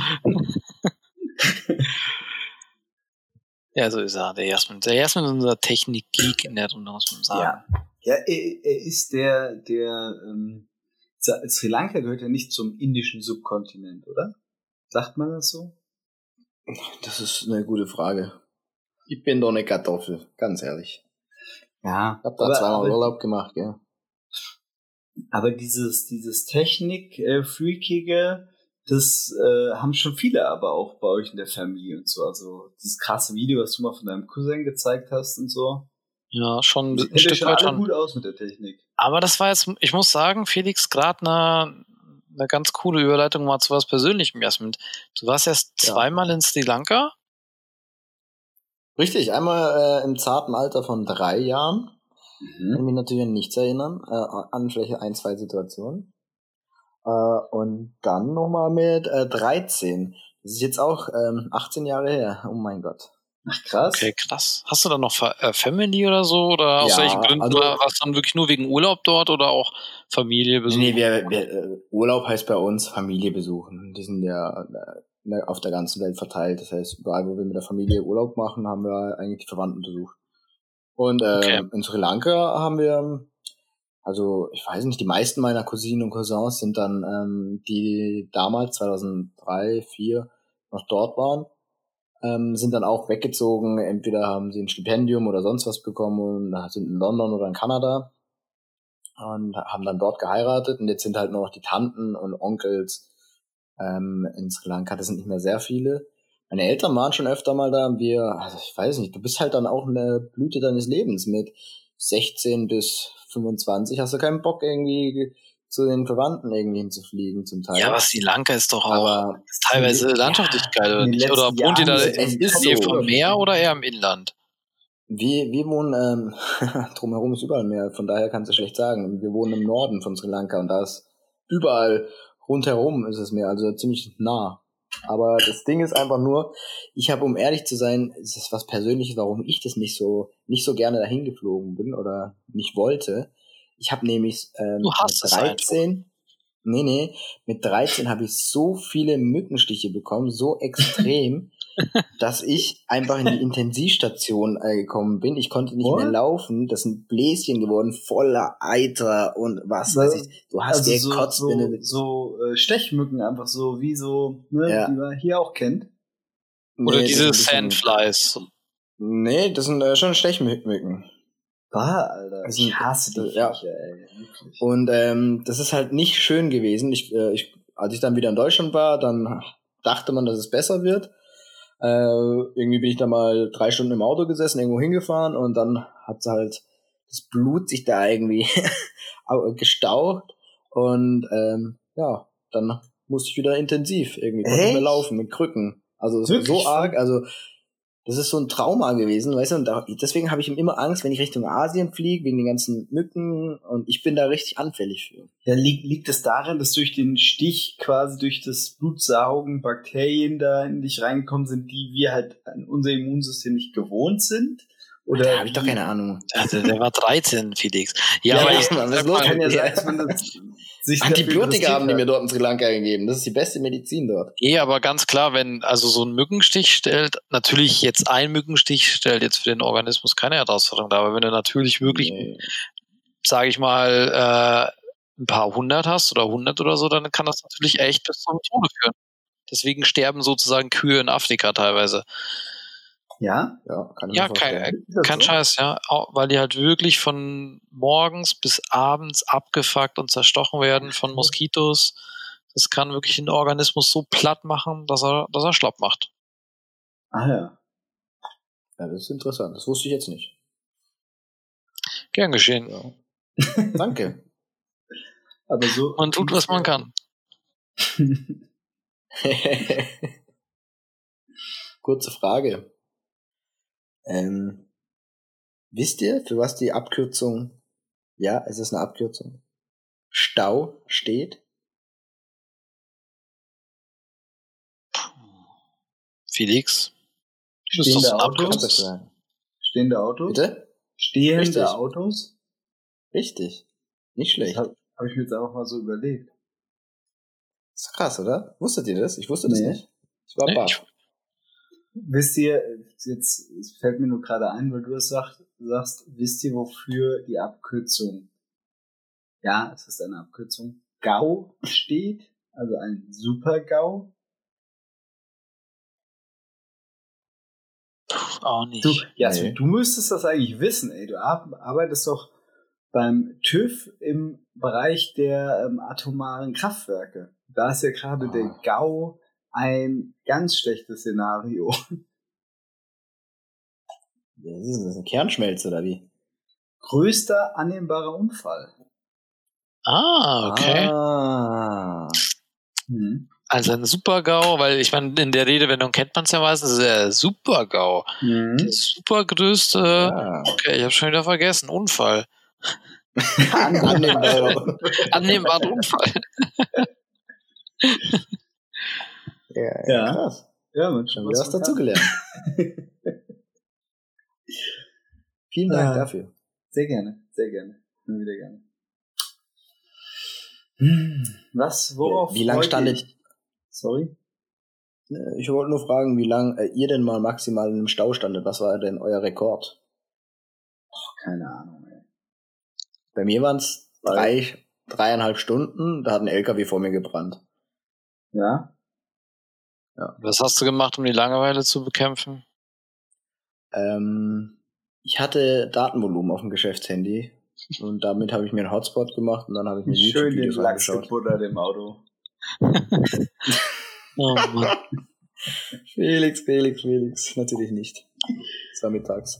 Ja, so ist er, der Jasmin. Der Jasmin ist unser Technik-Geek in der Runde, muss man sagen. Ja, ja er, er ist der, der, ähm, Sri Lanka gehört ja nicht zum indischen Subkontinent, oder? Sagt man das so? Das ist eine gute Frage. Ich bin doch eine Kartoffel, ganz ehrlich. Ja. Ich hab da aber, zweimal aber, Urlaub gemacht, ja. Aber dieses, dieses Technik-Freakige, das äh, haben schon viele aber auch bei euch in der Familie und so. Also dieses krasse Video, was du mal von deinem Cousin gezeigt hast und so. Ja, schon ein Stück weit schon gut aus mit der Technik. Aber das war jetzt, ich muss sagen, Felix, gerade eine, eine ganz coole Überleitung mal zu was Persönlichem, Jasmin. Du warst erst ja. zweimal in Sri Lanka? Richtig, einmal äh, im zarten Alter von drei Jahren. Mhm. Kann mich natürlich an nichts erinnern, äh, an vielleicht ein, zwei Situationen. Äh, und dann nochmal mit äh, dreizehn. Das ist jetzt auch ähm, achtzehn Jahre her. Oh mein Gott. Ach, krass. Okay, krass. Hast du dann noch äh, Family oder so? Oder aus ja, welchen Gründen? Also, oder warst du dann wirklich nur wegen Urlaub dort oder auch Familie besuchen? Nee, wir, wir, äh, Urlaub heißt bei uns Familie besuchen. Die sind ja äh, auf der ganzen Welt verteilt. Das heißt, überall, wo wir mit der Familie Urlaub machen, haben wir eigentlich die Verwandten besucht. Und äh, okay. in Sri Lanka haben wir, also ich weiß nicht, die meisten meiner Cousinen und Cousins sind dann, ähm, die damals zweitausenddrei, zweitausendvier noch dort waren, ähm, sind dann auch weggezogen. Entweder haben sie ein Stipendium oder sonst was bekommen und sind in London oder in Kanada und haben dann dort geheiratet. Und jetzt sind halt nur noch die Tanten und Onkels ähm, in Sri Lanka. Das sind nicht mehr sehr viele. Meine Eltern waren schon öfter mal da. Wir, also ich weiß nicht, du bist halt dann auch in der Blüte deines Lebens mit sechzehn bis fünfundzwanzig. Hast du keinen Bock irgendwie zu den Verwandten irgendwie hinzufliegen zum Teil. Ja, aber Sri Lanka ist doch auch aber ist teilweise die, Landschaftlichkeit, ja, oder nicht? Oder wohnt ihr da in der Nähe vom Meer oder eher im Inland? Wir, wir wohnen, ähm, drumherum ist überall Meer, von daher kannst du schlecht sagen. Wir wohnen im Norden von Sri Lanka und da ist überall rundherum ist es Meer, also ziemlich nah. Aber das Ding ist einfach nur, ich habe, um ehrlich zu sein, es ist was Persönliches, warum ich das nicht so nicht so gerne dahin geflogen bin oder nicht wollte. Ich habe nämlich ähm, du hast mit dreizehn, nee, nee, mit dreizehn habe ich so viele Mückenstiche bekommen, so extrem, dass ich einfach in die Intensivstation äh, gekommen bin. Ich konnte nicht What? mehr laufen. Das sind Bläschen geworden, voller Eiter und was weiß ich. Du hast also dir so, gekotzt. So, wenn du so äh, Stechmücken einfach so, wie so, ne, ja. die man hier auch kennt. Oder nee, diese Sandflies. Nee, das sind äh, schon Stechmücken. Bah, Alter, ich sind, hasse die ja. Viecher, ey. Wirklich. Und ähm, das ist halt nicht schön gewesen. Ich, äh, ich, als ich dann wieder in Deutschland war, dann dachte man, dass es besser wird. Äh, irgendwie bin ich da mal drei Stunden im Auto gesessen, irgendwo hingefahren und dann hat halt das Blut sich da irgendwie gestaucht und ähm, ja, dann musste ich wieder intensiv irgendwie konnte ich mehr laufen mit Krücken. Also es war so arg, also das ist so ein Trauma gewesen, weißt du, und da, deswegen habe ich immer Angst, wenn ich Richtung Asien fliege, wegen den ganzen Mücken und ich bin da richtig anfällig für. Ja, liegt, liegt es daran, dass durch den Stich quasi durch das Blutsaugen Bakterien da in dich reingekommen sind, die wir halt an unser Immunsystem nicht gewohnt sind? Oder da habe ich doch keine Ahnung. Also der war dreizehn, Felix. Ja, ja aber ja, ich, man, das kann ja sein, dass man das sich Antibiotika haben die mir dort in Sri Lanka gegeben. Das ist die beste Medizin dort. Eh, aber ganz klar, wenn also so ein Mückenstich stellt, natürlich jetzt ein Mückenstich stellt jetzt für den Organismus keine Herausforderung dar, aber wenn du natürlich wirklich, nee. sage ich mal, äh, ein paar hundert hast oder hundert oder so, dann kann das natürlich echt bis zum Tode führen. Deswegen sterben sozusagen Kühe in Afrika teilweise. Ja? Ja, kann ich ja mir vorstellen. kein, kein so? Scheiß, ja. Weil die halt wirklich von morgens bis abends abgefuckt und zerstochen werden von Moskitos. Das kann wirklich den Organismus so platt machen, dass er, dass er schlapp macht. Ah ja. Ja, das ist interessant. Das wusste ich jetzt nicht. Gern geschehen. Ja. Danke. Aber so. Man tut, was man kann. Kurze Frage. Ähm, wisst ihr, für was die Abkürzung, ja, es ist eine Abkürzung, Stau steht? Felix? Das ist Stehende doch so ein Autos? Kannst du Abkürzung. sagen. Stehende Autos? Bitte? Stehende Richtig. Autos? Richtig. Nicht schlecht. Das habe hab ich mir jetzt einfach mal so überlegt. Ist krass, oder? Wusstet ihr das? Ich wusste das Nee. nicht. Ich war Nee, baff. Wisst ihr, jetzt es fällt mir nur gerade ein, weil du es sagt, sagst, wisst ihr, wofür die Abkürzung, ja, es ist eine Abkürzung, GAU steht? Also ein Super-GAU? auch nicht. Du, Jasmin, Nee. du müsstest das eigentlich wissen, ey. Du ar- arbeitest doch beim TÜV im Bereich der ähm, atomaren Kraftwerke. Da ist ja gerade Ah. der GAU ein ganz schlechtes Szenario. Das ist, das ist eine Kernschmelze, oder wie? Größter annehmbarer Unfall. Ah, okay. Ah. Mhm. Also ein Super-GAU, weil ich meine, in der Redewendung kennt man es ja meistens, der Super-GAU. Mhm. Der supergrößte, Ja. okay, ich habe schon wieder vergessen, Unfall. Annehmbar. Annehmbarer Unfall. Ja, Ja. krass. Ja, man Schon wieder was dazugelernt. Vielen Dank Ja. dafür. Sehr gerne, sehr gerne. Immer wieder gerne. Hm, Was, worauf Wie lang freut standet, ihr? Sorry? ich wollte nur fragen, wie lange äh, ihr denn mal maximal in einem Stau standet. Was war denn euer Rekord? Keine Ahnung, ey. Bei mir waren es drei, dreieinhalb Stunden, da hat ein L K W vor mir gebrannt. Ja? Was hast du gemacht, um die Langeweile zu bekämpfen? Ähm, ich hatte Datenvolumen auf dem Geschäftshandy und damit habe ich mir einen Hotspot gemacht und dann habe ich mir Schön den YouTube-Videos Lachs angeschaut. gebuttert im Auto. Oh Mann. Felix, Felix, Felix. Natürlich nicht. Es war mittags.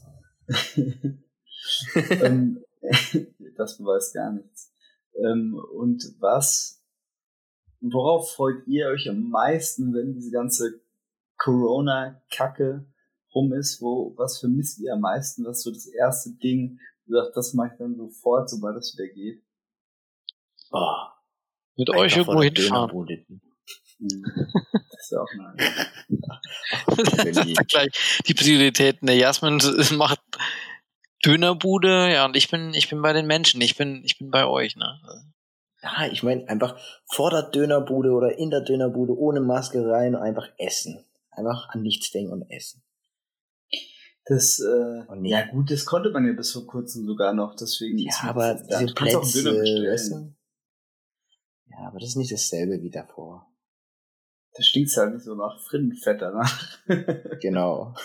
ähm, das beweist gar nichts. Ähm, und was, worauf freut ihr euch am meisten, wenn diese ganze Corona-Kacke rum ist? Wo, was vermisst ihr am meisten? Was ist so das erste Ding, du sagst, das mache ich dann sofort, sobald es wieder geht? Oh, Mit euch irgendwo hinfahren. Mhm. Das ist auch nice. Das ist gleich die Prioritäten. Der Jasmin macht Dönerbude, ja, und ich bin, ich bin bei den Menschen. Ich bin, ich bin bei euch, ne? Ja, ich meine, einfach vor der Dönerbude oder in der Dönerbude ohne Maske rein und einfach essen. Einfach an nichts denken und essen. Das, äh, Und ja gut, das konnte man ja bis vor kurzem sogar noch, deswegen ja, ist aber das, diese du kannst auch einen Plätze, Döner bestellen. weißt du? Ja, aber das ist nicht dasselbe wie davor. Das stinkt halt nicht so nach Frindenfett danach. Genau.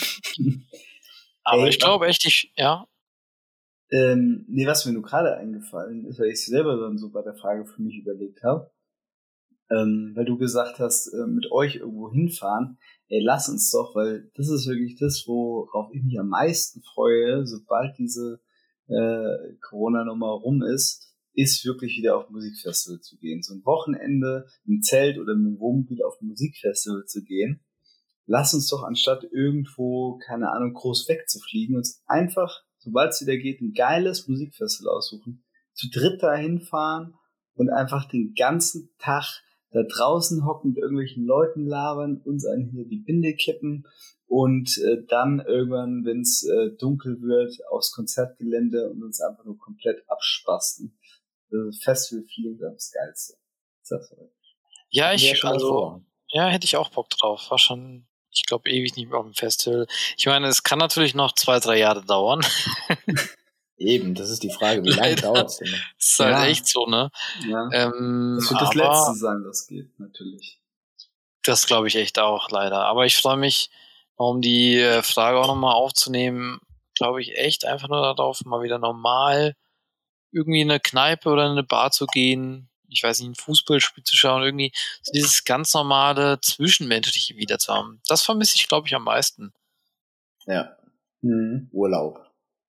Aber Ey, ich glaube echt, ich, ja. Ähm, nee, was mir nur gerade eingefallen ist, weil ich selber dann so bei der Frage für mich überlegt habe, ähm, weil du gesagt hast, äh, mit euch irgendwo hinfahren, ey, lass uns doch, weil das ist wirklich das, worauf ich mich am meisten freue, sobald diese äh, Corona-Nummer rum ist, ist wirklich wieder auf ein Musikfestival zu gehen. So ein Wochenende im Zelt oder mit dem Wohnmobil auf ein Musikfestival zu gehen. Lass uns doch, anstatt irgendwo, keine Ahnung, groß wegzufliegen, uns einfach, sobald es wieder geht, ein geiles Musikfestival aussuchen, zu dritt dahin fahren und einfach den ganzen Tag da draußen hocken, mit irgendwelchen Leuten labern, uns einen hier die Binde kippen und äh, dann irgendwann, wenn es äh, dunkel wird, aufs Konzertgelände und uns einfach nur komplett abspasten. Das Festival-Feeling war das Geilste. Ist das so? Ja, ich, Ja, schon also, vor. ja, hätte ich auch Bock drauf. War schon, ich glaube, ewig nicht mehr auf dem Festival. Ich meine, es kann natürlich noch zwei, drei Jahre dauern. Eben, das ist die Frage, wie lange Leider. dauert es denn? Das ist halt Ja. echt so, ne? Ja. Ähm, Das wird das aber Letzte sein, das geht, natürlich. das glaube ich echt auch, leider. Aber ich freue mich, um die äh, Frage auch nochmal aufzunehmen, glaube ich echt einfach nur darauf, mal wieder normal irgendwie in eine Kneipe oder in eine Bar zu gehen, ich weiß nicht, ein Fußballspiel zu schauen, irgendwie so dieses ganz normale Zwischenmenschliche wieder zu haben. Das vermisse ich, glaube ich, am meisten. Ja, Mhm. Urlaub.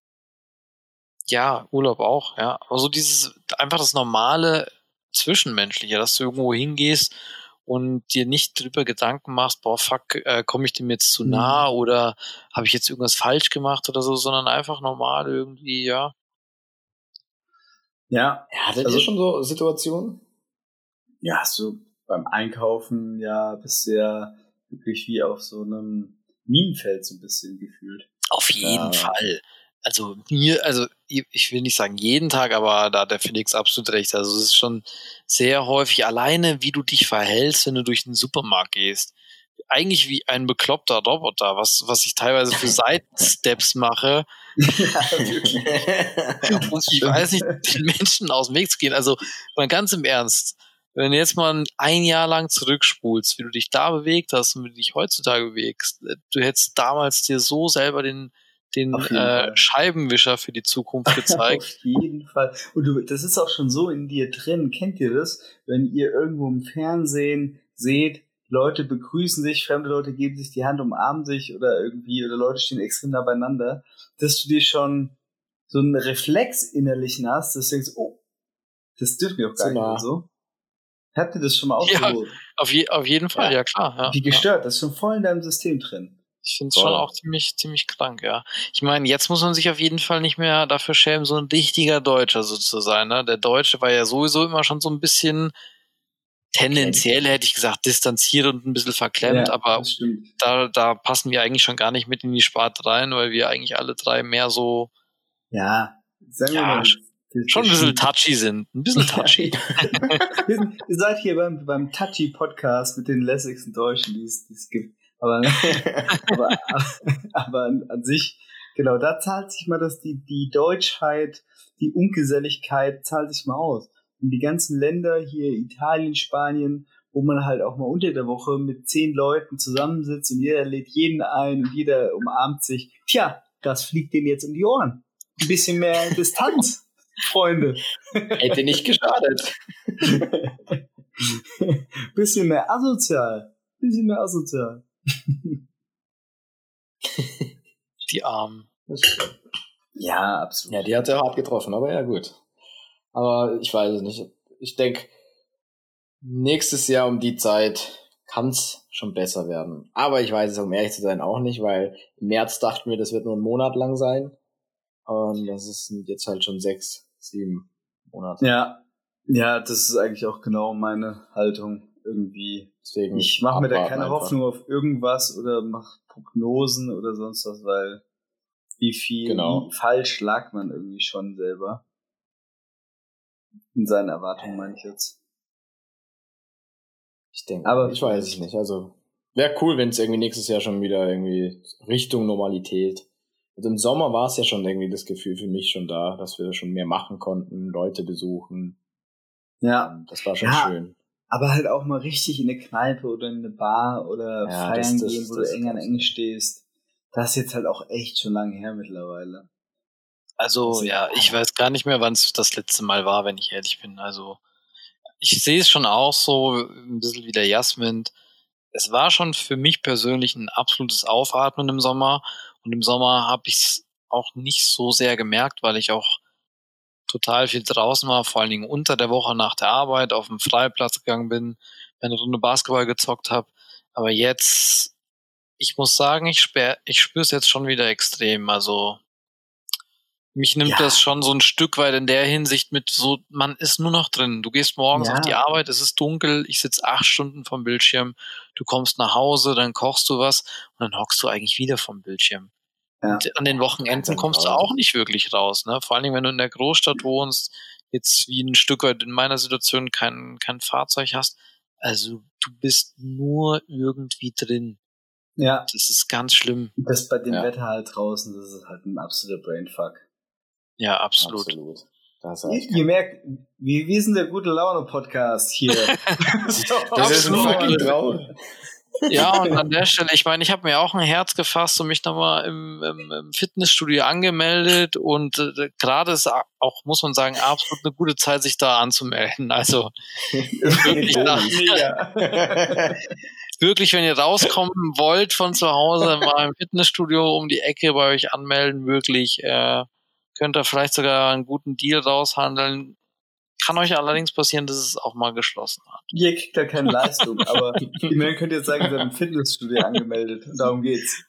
Ja, Urlaub auch, ja. Aber so dieses, einfach das normale Zwischenmenschliche, dass du irgendwo hingehst und dir nicht drüber Gedanken machst, boah, fuck, äh, komme ich dem jetzt zu nah mhm. oder habe ich jetzt irgendwas falsch gemacht oder so, sondern einfach normal irgendwie, ja. Ja. Ja, hattet also, ihr schon so Situationen? Ja, so beim Einkaufen, ja, bist du ja wirklich wie auf so einem Minenfeld so ein bisschen gefühlt. Auf jeden ja. Fall. Also mir, also ich will nicht sagen jeden Tag, aber da hat der Felix absolut recht. Also es ist schon sehr häufig alleine, wie du dich verhältst, wenn du durch den Supermarkt gehst. Eigentlich wie ein bekloppter Roboter, was was ich teilweise für Seitensteps mache. Ja, wirklich. Und ich weiß nicht, den Menschen aus dem Weg zu gehen. Also mal ganz im Ernst, wenn du jetzt mal ein Jahr lang zurückspulst, wie du dich da bewegt hast und wie du dich heutzutage bewegst, du hättest damals dir so selber den den äh, Scheibenwischer für die Zukunft gezeigt. Auf jeden Fall. Und du, das ist auch schon so in dir drin. Kennt ihr das? Wenn ihr irgendwo im Fernsehen seht, Leute begrüßen sich, fremde Leute geben sich die Hand, umarmen sich oder irgendwie, oder Leute stehen extrem nah beieinander, dass du dir schon so einen Reflex innerlichen hast, dass du denkst, oh, das dürfen wir auch gar nicht mehr so. Habt ihr das schon mal auch ja, so? Auf, je, auf jeden Fall, ja, ja klar. Ja, wie gestört, ja. Das ist schon voll in deinem System drin. Ich finde es schon auch ziemlich, ziemlich krank, ja. Ich meine, jetzt muss man sich auf jeden Fall nicht mehr dafür schämen, so ein richtiger Deutscher so zu sein. Ne? Der Deutsche war ja sowieso immer schon so ein bisschen tendenziell, hätte ich gesagt, distanziert und ein bisschen verklemmt, ja, aber da, da passen wir eigentlich schon gar nicht mit in die Sparte rein, weil wir eigentlich alle drei mehr so ja, sagen wir ja, mal, schon ein bisschen touchy sind. Ein bisschen touchy. Ihr seid hier beim, beim Touchy-Podcast mit den lässigsten Deutschen, die es gibt. Aber, aber, aber an, an sich, genau, da zahlt sich mal das, die, die Deutschheit, die Ungeselligkeit zahlt sich mal aus. Und die ganzen Länder hier, Italien, Spanien, wo man halt auch mal unter der Woche mit zehn Leuten zusammensitzt und jeder lädt jeden ein und jeder umarmt sich. Tja, das fliegt denen jetzt um die Ohren. Ein bisschen mehr Distanz, Freunde. Hätte nicht geschadet. Bisschen mehr asozial. Bisschen mehr asozial. Die Armen. Ja, absolut. Ja, die hat er hart getroffen, aber ja, gut. Aber ich weiß es nicht. Ich denke, nächstes Jahr um die Zeit kann es schon besser werden. Aber ich weiß es, um ehrlich zu sein, auch nicht, weil im März dachten wir, das wird nur ein Monat lang sein. Und das ist jetzt halt schon sechs, sieben Monate. Ja, ja, das ist eigentlich auch genau meine Haltung irgendwie. Deswegen ich mache mir da keine einfach. Hoffnung auf irgendwas oder mache Prognosen oder sonst was, weil wie viel genau. wie falsch lag man irgendwie schon selber. In seinen Erwartungen meine ich jetzt. Ich denke, aber ich weiß es nicht. Also wäre cool, wenn es irgendwie nächstes Jahr schon wieder irgendwie Richtung Normalität. Also im Sommer war es ja schon irgendwie das Gefühl für mich schon da, dass wir schon mehr machen konnten, Leute besuchen. Ja. Das war schon ja, schön. Aber halt auch mal richtig in eine Kneipe oder in eine Bar oder ja, feiern das, das, gehen, wo das, du eng an eng stehst. Das ist jetzt halt auch echt schon lange her mittlerweile. Also, also ja, ich weiß gar nicht mehr, wann es das letzte Mal war, wenn ich ehrlich bin. Also ich sehe es schon auch so ein bisschen wie der Jasmin. Es war schon für mich persönlich ein absolutes Aufatmen im Sommer. Und im Sommer habe ich es auch nicht so sehr gemerkt, weil ich auch total viel draußen war, vor allen Dingen unter der Woche nach der Arbeit auf dem Freiplatz gegangen bin, eine Runde Basketball gezockt habe. Aber jetzt, ich muss sagen, ich, spür, ich spüre es jetzt schon wieder extrem. Also mich nimmt ja. das schon so ein Stück weit in der Hinsicht mit so, man ist nur noch drin. Du gehst morgens ja. auf die Arbeit, es ist dunkel, ich sitze acht Stunden vom Bildschirm, du kommst nach Hause, dann kochst du was und dann hockst du eigentlich wieder vom Bildschirm. Ja. Und an den Wochenenden kommst du auch nicht wirklich raus, ne? Vor allen Dingen, wenn du in der Großstadt wohnst, jetzt wie ein Stück weit in meiner Situation kein, kein Fahrzeug hast. Also du bist nur irgendwie drin. Ja. Das ist ganz schlimm. Das bei dem ja. Wetter halt draußen, das ist halt ein absoluter Brainfuck. Ja, absolut. absolut. Das ihr, ihr merkt, wir, wir sind der gute Laune-Podcast hier. das ist ein fucking Traum. Ja, und an der Stelle, ich meine, ich habe mir auch ein Herz gefasst und mich nochmal im, im, im Fitnessstudio angemeldet und äh, gerade ist auch, muss man sagen, absolut eine gute Zeit, sich da anzumelden. Also wirklich, da, wirklich, wenn ihr rauskommen wollt von zu Hause, mal im Fitnessstudio um die Ecke bei euch anmelden, wirklich, äh, könnt ihr vielleicht sogar einen guten Deal raushandeln. Kann euch allerdings passieren, dass es auch mal geschlossen hat. Ihr kriegt da keine Leistung, aber immerhin könnt ihr jetzt sagen, ihr seid im Fitnessstudio angemeldet. Und darum geht's.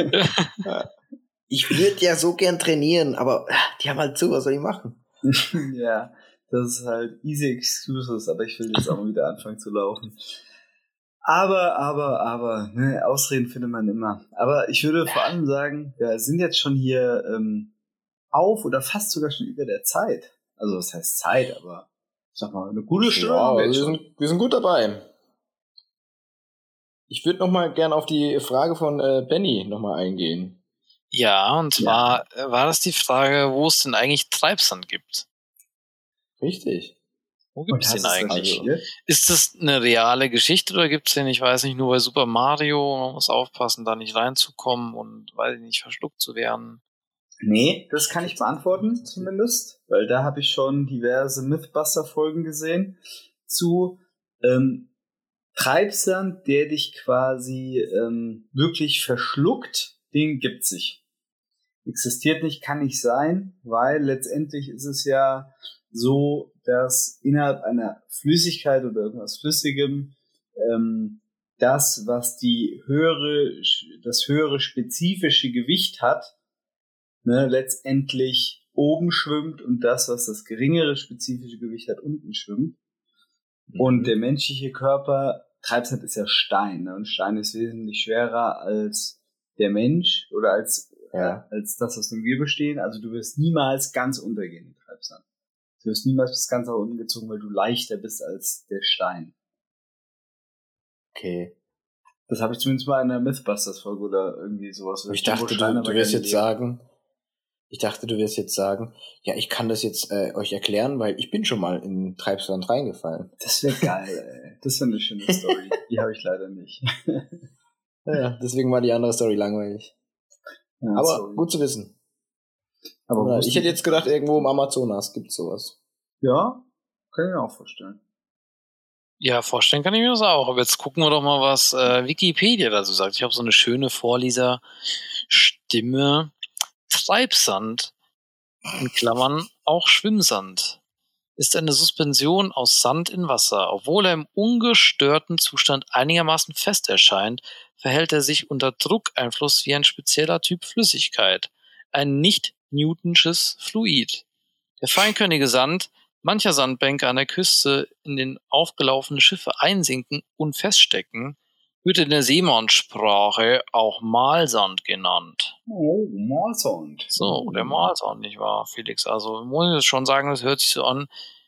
Ich würde ja so gern trainieren, aber die haben halt zu, was soll ich machen? Ja, das ist halt easy excuses, aber ich will jetzt auch mal wieder anfangen zu laufen. Aber, aber, aber, ne, Ausreden findet man immer. Aber ich würde vor allem sagen, wir sind jetzt schon hier ähm, auf oder fast sogar schon über der Zeit. Also das heißt Zeit, aber ich sag mal, eine gute Stunde. Ja, haben wir, wir, jetzt schon. sind, wir sind gut dabei. Ich würde noch mal gerne auf die Frage von äh, Benny noch mal eingehen. Ja, und zwar ja. war das die Frage, wo es denn eigentlich Treibsand gibt. Richtig. Wo gibt es den eigentlich? Also, ist das eine reale Geschichte oder gibt es den, ich weiß nicht, nur bei Super Mario, man muss aufpassen, da nicht reinzukommen und, weiß ich nicht, verschluckt zu werden? Nee, das kann ich beantworten zumindest, weil da habe ich schon diverse Mythbuster-Folgen gesehen zu ähm, Treibsand, der dich quasi ähm, wirklich verschluckt, den gibt's nicht. Existiert nicht, kann nicht sein, weil letztendlich ist es ja so, dass innerhalb einer Flüssigkeit oder irgendwas Flüssigem ähm, das, was die höhere, das höhere spezifische Gewicht hat, ne, letztendlich oben schwimmt und das, was das geringere spezifische Gewicht hat, unten schwimmt. Mhm. Und der menschliche Körper, Treibsand ist ja Stein, ne, und Stein ist wesentlich schwerer als der Mensch oder als, ja. äh, als das, aus dem wir bestehen. Also du wirst niemals ganz untergehen in Treibsand. Du wirst niemals bis ganz nach unten gezogen, weil du leichter bist als der Stein. Okay. Das habe ich zumindest mal in der Mythbusters-Folge oder irgendwie sowas. Ich dachte, du, du wirst jetzt sagen, ich dachte, du wirst jetzt sagen, ja, ich kann das jetzt äh, euch erklären, weil ich bin schon mal in Treibsand reingefallen. Das wäre geil, ey. Das wäre eine schöne Story. Die habe ich leider nicht. Ja, deswegen war die andere Story langweilig. Ja, aber sorry. Gut zu wissen. Aber ich hätte jetzt gedacht, irgendwo im Amazonas gibt's sowas. Ja, kann ich mir auch vorstellen. Ja, vorstellen kann ich mir das auch. Aber jetzt gucken wir doch mal, was äh, Wikipedia dazu sagt. Ich habe so eine schöne Vorleserstimme. Treibsand, in Klammern auch Schwimmsand, ist eine Suspension aus Sand in Wasser. Obwohl er im ungestörten Zustand einigermaßen fest erscheint, verhält er sich unter Druckeinfluss wie ein spezieller Typ Flüssigkeit. Ein nicht-Newtonsches Fluid. Der feinkörnige Sand mancher Sandbänke an der Küste, in den aufgelaufene Schiffe einsinken und feststecken, wird in der Seemannssprache auch Malsand genannt. Oh, Malsand. So, der Malsand, nicht wahr, Felix? Also muss ich schon sagen, das hört sich so an,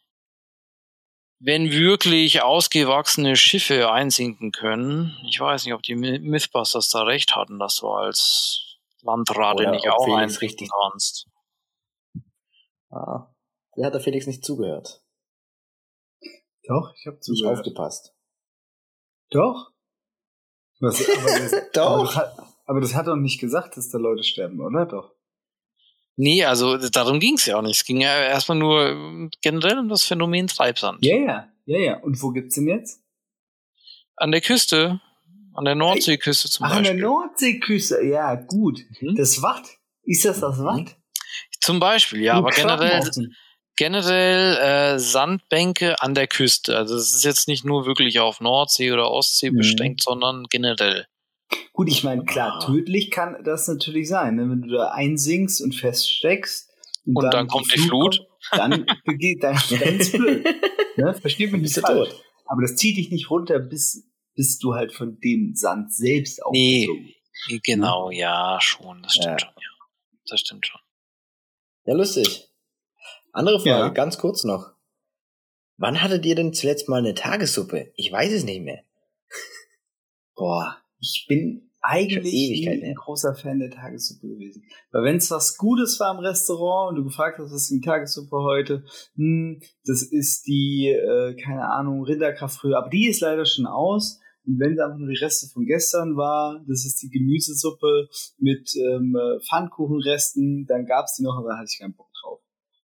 wenn wirklich ausgewachsene Schiffe einsinken können. Ich weiß nicht, ob die Mythbusters da recht hatten, dass du als Landrade Oder nicht auch einsinken kannst. Ah, der hat der Felix nicht zugehört. Doch, ich habe zugehört. Nicht aufgepasst. Doch. Was, aber, das, doch. Aber, das hat, aber das hat doch nicht gesagt, dass da Leute sterben, oder? Doch. Nee, also darum ging es ja auch nicht. Es ging ja erstmal nur generell um das Phänomen Treibsand. Ja, ja, ja, ja. Und wo gibt's denn jetzt? An der Küste. An der Nordseeküste zum Ach, Beispiel. An der Nordseeküste, ja, gut. Mhm. Das Watt? Ist das das Watt? Zum Beispiel, ja, aber generell... Generell äh, Sandbänke an der Küste. Also es ist jetzt nicht nur wirklich auf Nordsee oder Ostsee mhm. beschränkt, sondern generell. Gut, ich meine, klar, tödlich kann das natürlich sein, ne? Wenn du da einsinkst und feststeckst und, und dann, dann kommt die Flut, kommt, dann begeht dann ganz blöd. Ne? Versteht mich nicht falsch. Aber das zieht dich nicht runter, bis, bis du halt von dem Sand selbst aufgezogen wirst. Nee, genau, hm? ja, schon. Das stimmt ja. schon, ja. Das stimmt schon. Ja, lustig. Andere Frage, ja. Ganz kurz noch. Wann hattet ihr denn zuletzt mal eine Tagessuppe? Ich weiß es nicht mehr. Boah, ich bin eigentlich nie ein großer Fan der Tagessuppe gewesen. Weil wenn es was Gutes war im Restaurant und du gefragt hast, was ist die Tagessuppe heute? Hm, das ist die, äh, keine Ahnung, Rinderkraftbrühe. Aber die ist leider schon aus. Und wenn es einfach nur die Reste von gestern war, das ist die Gemüsesuppe mit ähm, Pfannkuchenresten, dann gab's die noch, aber da hatte ich keinen Bock drauf.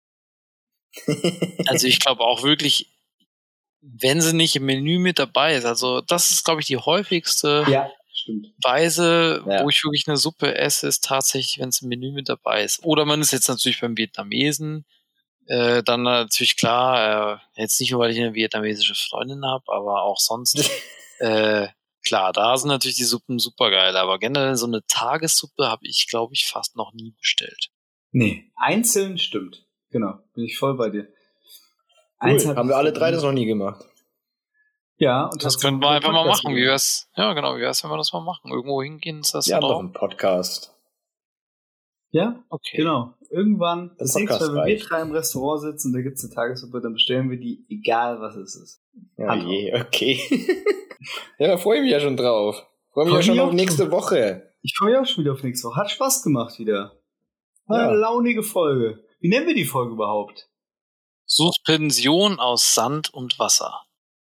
Also ich glaube auch wirklich, wenn sie nicht im Menü mit dabei ist, also das ist, glaube ich, die häufigste ja, stimmt. Weise, ja. wo ich wirklich eine Suppe esse, ist tatsächlich, wenn es im Menü mit dabei ist. Oder man ist jetzt natürlich beim Vietnamesen, Äh, dann natürlich klar, äh, jetzt nicht nur, weil ich eine vietnamesische Freundin habe, aber auch sonst, äh, klar, da sind natürlich die Suppen super geil, aber generell so eine Tagessuppe habe ich, glaube ich, fast noch nie bestellt. Nee, einzeln stimmt. Genau, bin ich voll bei dir. Cool, einzeln haben wir alle drei das noch nie gemacht. Ja, und das könnten wir einfach mal machen. Wie wär's? Ja, genau, wie wär's, wenn wir das mal machen? Irgendwo hingehen, ist das ja, noch ein Podcast. Ja, okay. Genau. Irgendwann, das nächste Mal, wenn wir drei im Restaurant sitzen, da gibt's eine Tagessuppe, dann bestellen wir die, egal was es ist. Ja, je, okay. Ja, da freue ich mich ja schon drauf. Freue mich freu ja schon auf nächste schon. Woche. Ich freue mich auch schon wieder auf nächste Woche. Hat Spaß gemacht wieder. War eine ja. launige Folge. Wie nennen wir die Folge überhaupt? Suspension aus Sand und Wasser.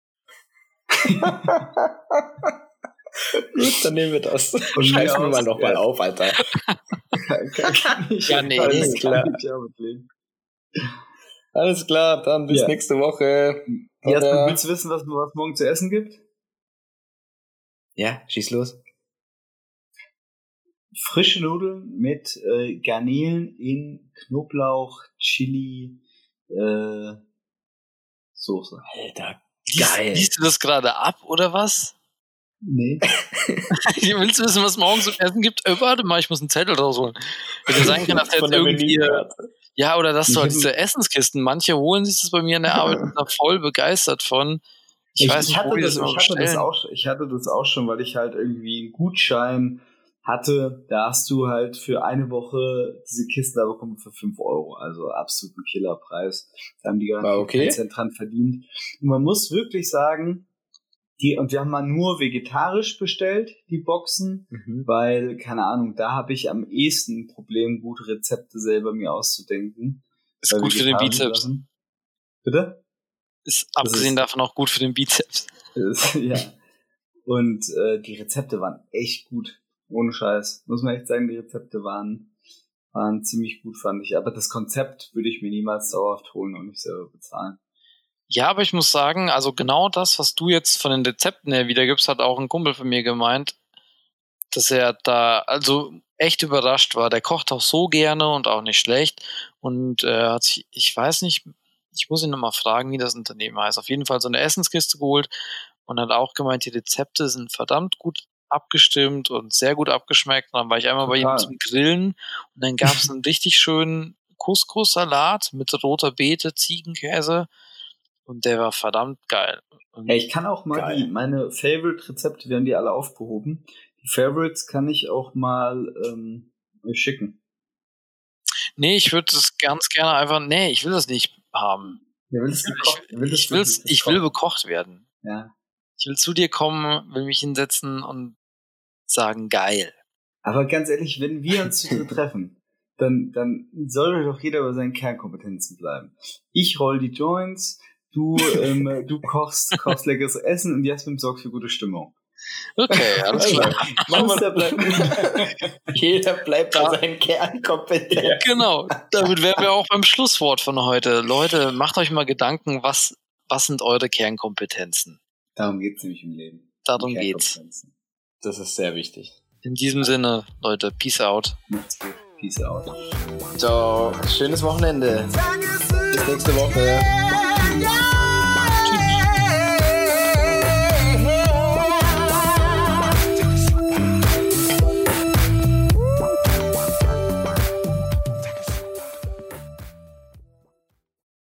Gut, dann nehmen wir das. Und schreiben wir mal nochmal ja. auf, Alter. kann ich, ja, nee, alles klar. Alles klar, dann bis ja. nächste Woche. Erstmal, willst du wissen, was es morgen zu essen gibt? Ja, schieß los. Frische Nudeln mit äh, Garnelen in Knoblauch, Chili, äh, Soße. Alter, geil. Liest du das gerade ab, oder was? Nee. Willst du wissen, was es morgen zum Essen gibt? Äh, warte mal, ich muss einen Zettel rausholen. Hätte sein können, dass der jetzt irgendwie... Ja, oder dass du halt diese Essenskisten, manche holen sich das bei mir in der Arbeit und sind da voll begeistert von. Ich, ich weiß nicht, ich hatte, wo das, das ich, hatte das auch, ich hatte das auch schon, weil ich halt irgendwie einen Gutschein hatte. Da hast du halt für eine Woche diese Kisten da bekommen für fünf Euro. Also absolut ein Killerpreis. Da haben die gar nicht okay. keinen Cent dran verdient. Und man muss wirklich sagen, die, und wir haben mal nur vegetarisch bestellt, die Boxen, mhm. weil, keine Ahnung, da habe ich am ehesten ein Problem, gute Rezepte selber mir auszudenken. Ist gut für den Bizeps. Sachen. Bitte? Ist abgesehen ist, davon auch gut für den Bizeps. Ist, ja. Und äh, die Rezepte waren echt gut. Ohne Scheiß. Muss man echt sagen, die Rezepte waren, waren ziemlich gut, fand ich. Aber das Konzept würde ich mir niemals dauerhaft holen und nicht selber bezahlen. Ja, aber ich muss sagen, also genau das, was du jetzt von den Rezepten her wiedergibst, hat auch ein Kumpel von mir gemeint, dass er da also echt überrascht war. Der kocht auch so gerne und auch nicht schlecht und äh, hat sich, ich weiß nicht, ich muss ihn nochmal fragen, wie das Unternehmen heißt. Auf jeden Fall so eine Essenskiste geholt und hat auch gemeint, die Rezepte sind verdammt gut abgestimmt und sehr gut abgeschmeckt. Und dann war ich einmal Total. bei ihm zum Grillen und dann gab es einen richtig schönen Couscous-Salat mit roter Beete, Ziegenkäse. Und der war verdammt geil. Und ja, ich kann auch mal geil. die, meine Favorite-Rezepte, wir haben die alle aufgehoben. Die Favorites kann ich auch mal ähm, schicken. Nee, ich würde das ganz gerne einfach, nee, ich will das nicht haben. Ja, willst du gekocht, ich will, ich, will's, ich will bekocht werden. Ja. Ich will zu dir kommen, will mich hinsetzen und sagen, geil. Aber ganz ehrlich, wenn wir uns treffen, dann, dann soll doch jeder bei seinen Kernkompetenzen bleiben. Ich roll die Joints, Du, ähm, du kochst, kochst leckeres Essen und Jasmin sorgt für gute Stimmung. Okay, alles klar. Monster bleibt, jeder bleibt bei seinen Kernkompetenzen. Ja. Genau, damit wären wir auch beim Schlusswort von heute. Leute, macht euch mal Gedanken, was, was sind eure Kernkompetenzen? Darum geht's nämlich im Leben. Darum geht's. Das ist sehr wichtig. In diesem Sinne, Leute, peace out. Macht's gut. Peace out. Ciao. Schönes Wochenende. Bis nächste Woche. Yeah.